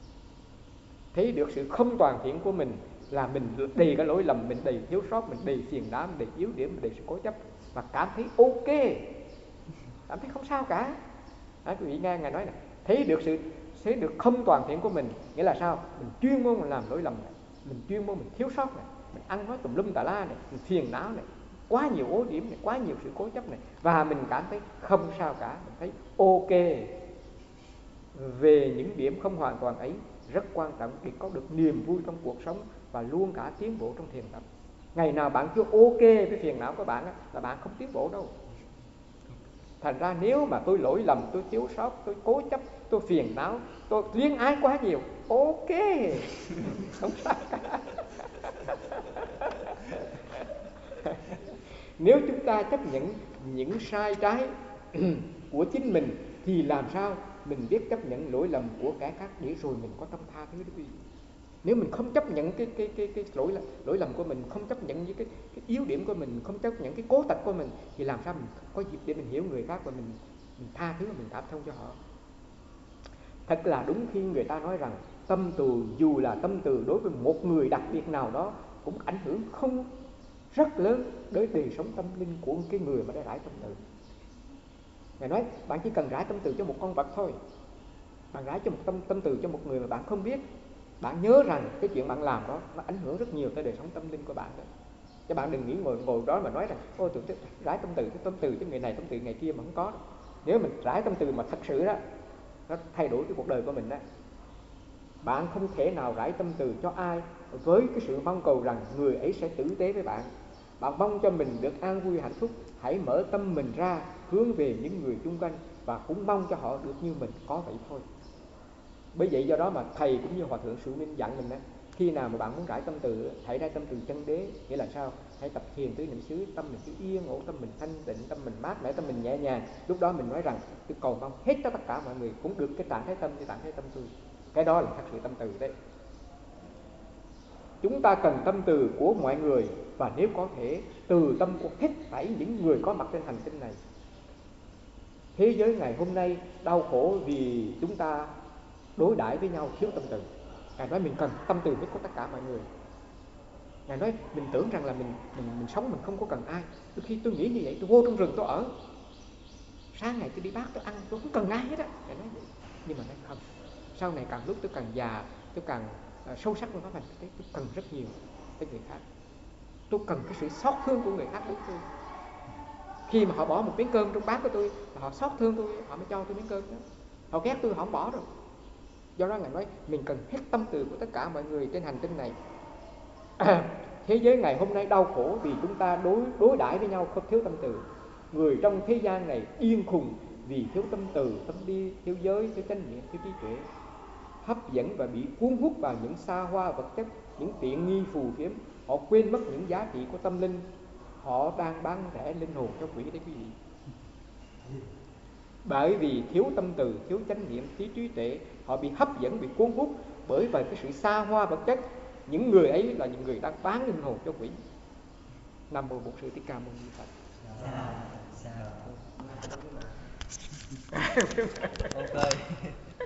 Thấy được sự không toàn thiện của mình là mình đầy cái lỗi lầm, mình đầy thiếu sót, mình đầy phiền não, mình đầy yếu điểm, mình đầy sự cố chấp, và cảm thấy ok, cảm thấy không sao cả. Quý vị nghe Ngài nói này, thấy được không toàn thiện của mình, nghĩa là sao? Mình chuyên môn mình làm lỗi lầm này, mình chuyên môn mình thiếu sót này, mình ăn nói tùm lum tà la này, mình phiền não này, quá nhiều ố điểm này, quá nhiều sự cố chấp này, và mình cảm thấy không sao cả, mình thấy ok. Về những điểm không hoàn toàn ấy rất quan trọng để có được niềm vui trong cuộc sống và luôn cả tiến bộ trong thiền tập. Ngày nào bạn chưa ok với phiền não của bạn là bạn không tiến bộ đâu. Thành ra nếu mà tôi lỗi lầm, tôi thiếu sót, tôi cố chấp, tôi phiền não, tôi luyến ái quá nhiều, ok, không sao cả. Nếu chúng ta chấp nhận những sai trái của chính mình thì làm sao mình biết chấp nhận lỗi lầm của kẻ khác để rồi mình có tâm tha thứ đó quý vị. Nếu mình không chấp nhận cái lỗi lầm của mình, không chấp nhận những cái yếu điểm của mình, không chấp nhận cái cố tật của mình, thì làm sao mình có dịp để mình hiểu người khác và mình tha thứ, mình cảm thông cho họ. Thật là đúng khi người ta nói rằng tâm từ, dù là tâm từ đối với một người đặc biệt nào đó, cũng ảnh hưởng không rất lớn đến đời sống tâm linh của cái người mà đã rải tâm từ. Ngài nói bạn chỉ cần rải tâm từ cho một con vật thôi, bạn rải cho một tâm từ cho một người mà bạn không biết, bạn nhớ rằng cái chuyện bạn làm đó nó ảnh hưởng rất nhiều tới đời sống tâm linh của bạn đó. Chứ bạn đừng nghĩ ngồi đó mà nói rằng ôi tôi rải tâm từ cho người này, tâm từ ngày kia, mà không có đâu. Nếu mình rải tâm từ mà thật sự đó, nó thay đổi cái cuộc đời của mình đó. Bạn không thể nào rải tâm từ cho ai với cái sự mong cầu rằng người ấy sẽ tử tế với bạn. Bạn mong cho mình được an vui hạnh phúc, hãy mở tâm mình ra hướng về những người xung quanh và cũng mong cho họ được như mình, có vậy thôi. Bởi vậy do đó mà thầy cũng như hòa thượng Sự Minh dặn mình đó, khi nào mà bạn muốn rải tâm từ, hãy rải tâm từ chân đế. Nghĩa là sao? Hãy tập thiền tứ niệm xứ, tâm mình cứ yên ổn, tâm mình thanh tịnh, tâm mình mát mẻ, tâm mình nhẹ nhàng. Lúc đó mình nói rằng tôi cầu mong hết cho tất cả mọi người cũng được cái trạng thái tâm như trạng thái tâm tôi. Cái đó là thật sự tâm từ đấy. Chúng ta cần tâm từ của mọi người, và nếu có thể từ tâm của hết thảy những người có mặt trên hành tinh này. Thế giới ngày hôm nay đau khổ vì chúng ta đối đãi với nhau thiếu tâm từ. Ngài nói mình cần tâm từ với tất cả mọi người. Ngài nói mình tưởng rằng là mình sống mình không có cần ai. Đôi khi tôi nghĩ như vậy, tôi vô trong rừng tôi ở, sáng ngày tôi đi bác tôi ăn tôi không cần ai hết á. Nhưng mà nói không, sau này càng lúc tôi càng già, tôi càng sâu sắc trong pháp hành, tôi cần rất nhiều tới người khác. Tôi cần cái sự xót thương của người khác đối với tôi. Khi mà họ bỏ một miếng cơm trong bát của tôi, họ xót thương tôi, họ mới cho tôi miếng cơm đó. Họ ghét tôi, họ không bỏ rồi. Do đó Ngài nói mình cần hết tâm từ của tất cả mọi người trên hành tinh này. Thế giới ngày hôm nay đau khổ vì chúng ta đối đãi với nhau không thiếu tâm từ. Người trong thế gian này điên khùng vì thiếu tâm từ, tâm đi, thiếu giới, thiếu chánh niệm, thiếu trí tuệ, hấp dẫn và bị cuốn hút vào những xa hoa vật chất, những tiện nghi phù phiếm. Họ quên mất những giá trị của tâm linh. Họ đang bán rẻ linh hồn cho quỷ đấy quý vị. Bởi vì thiếu tâm từ, thiếu chánh niệm, thiếu trí tuệ, họ bị hấp dẫn, bị cuốn hút bởi vì cái sự xa hoa vật chất. Những người ấy là những người đang bán linh hồn cho quỷ. Nam mô Bổn Sư Thích Ca Mâu Ni Phật. Ok.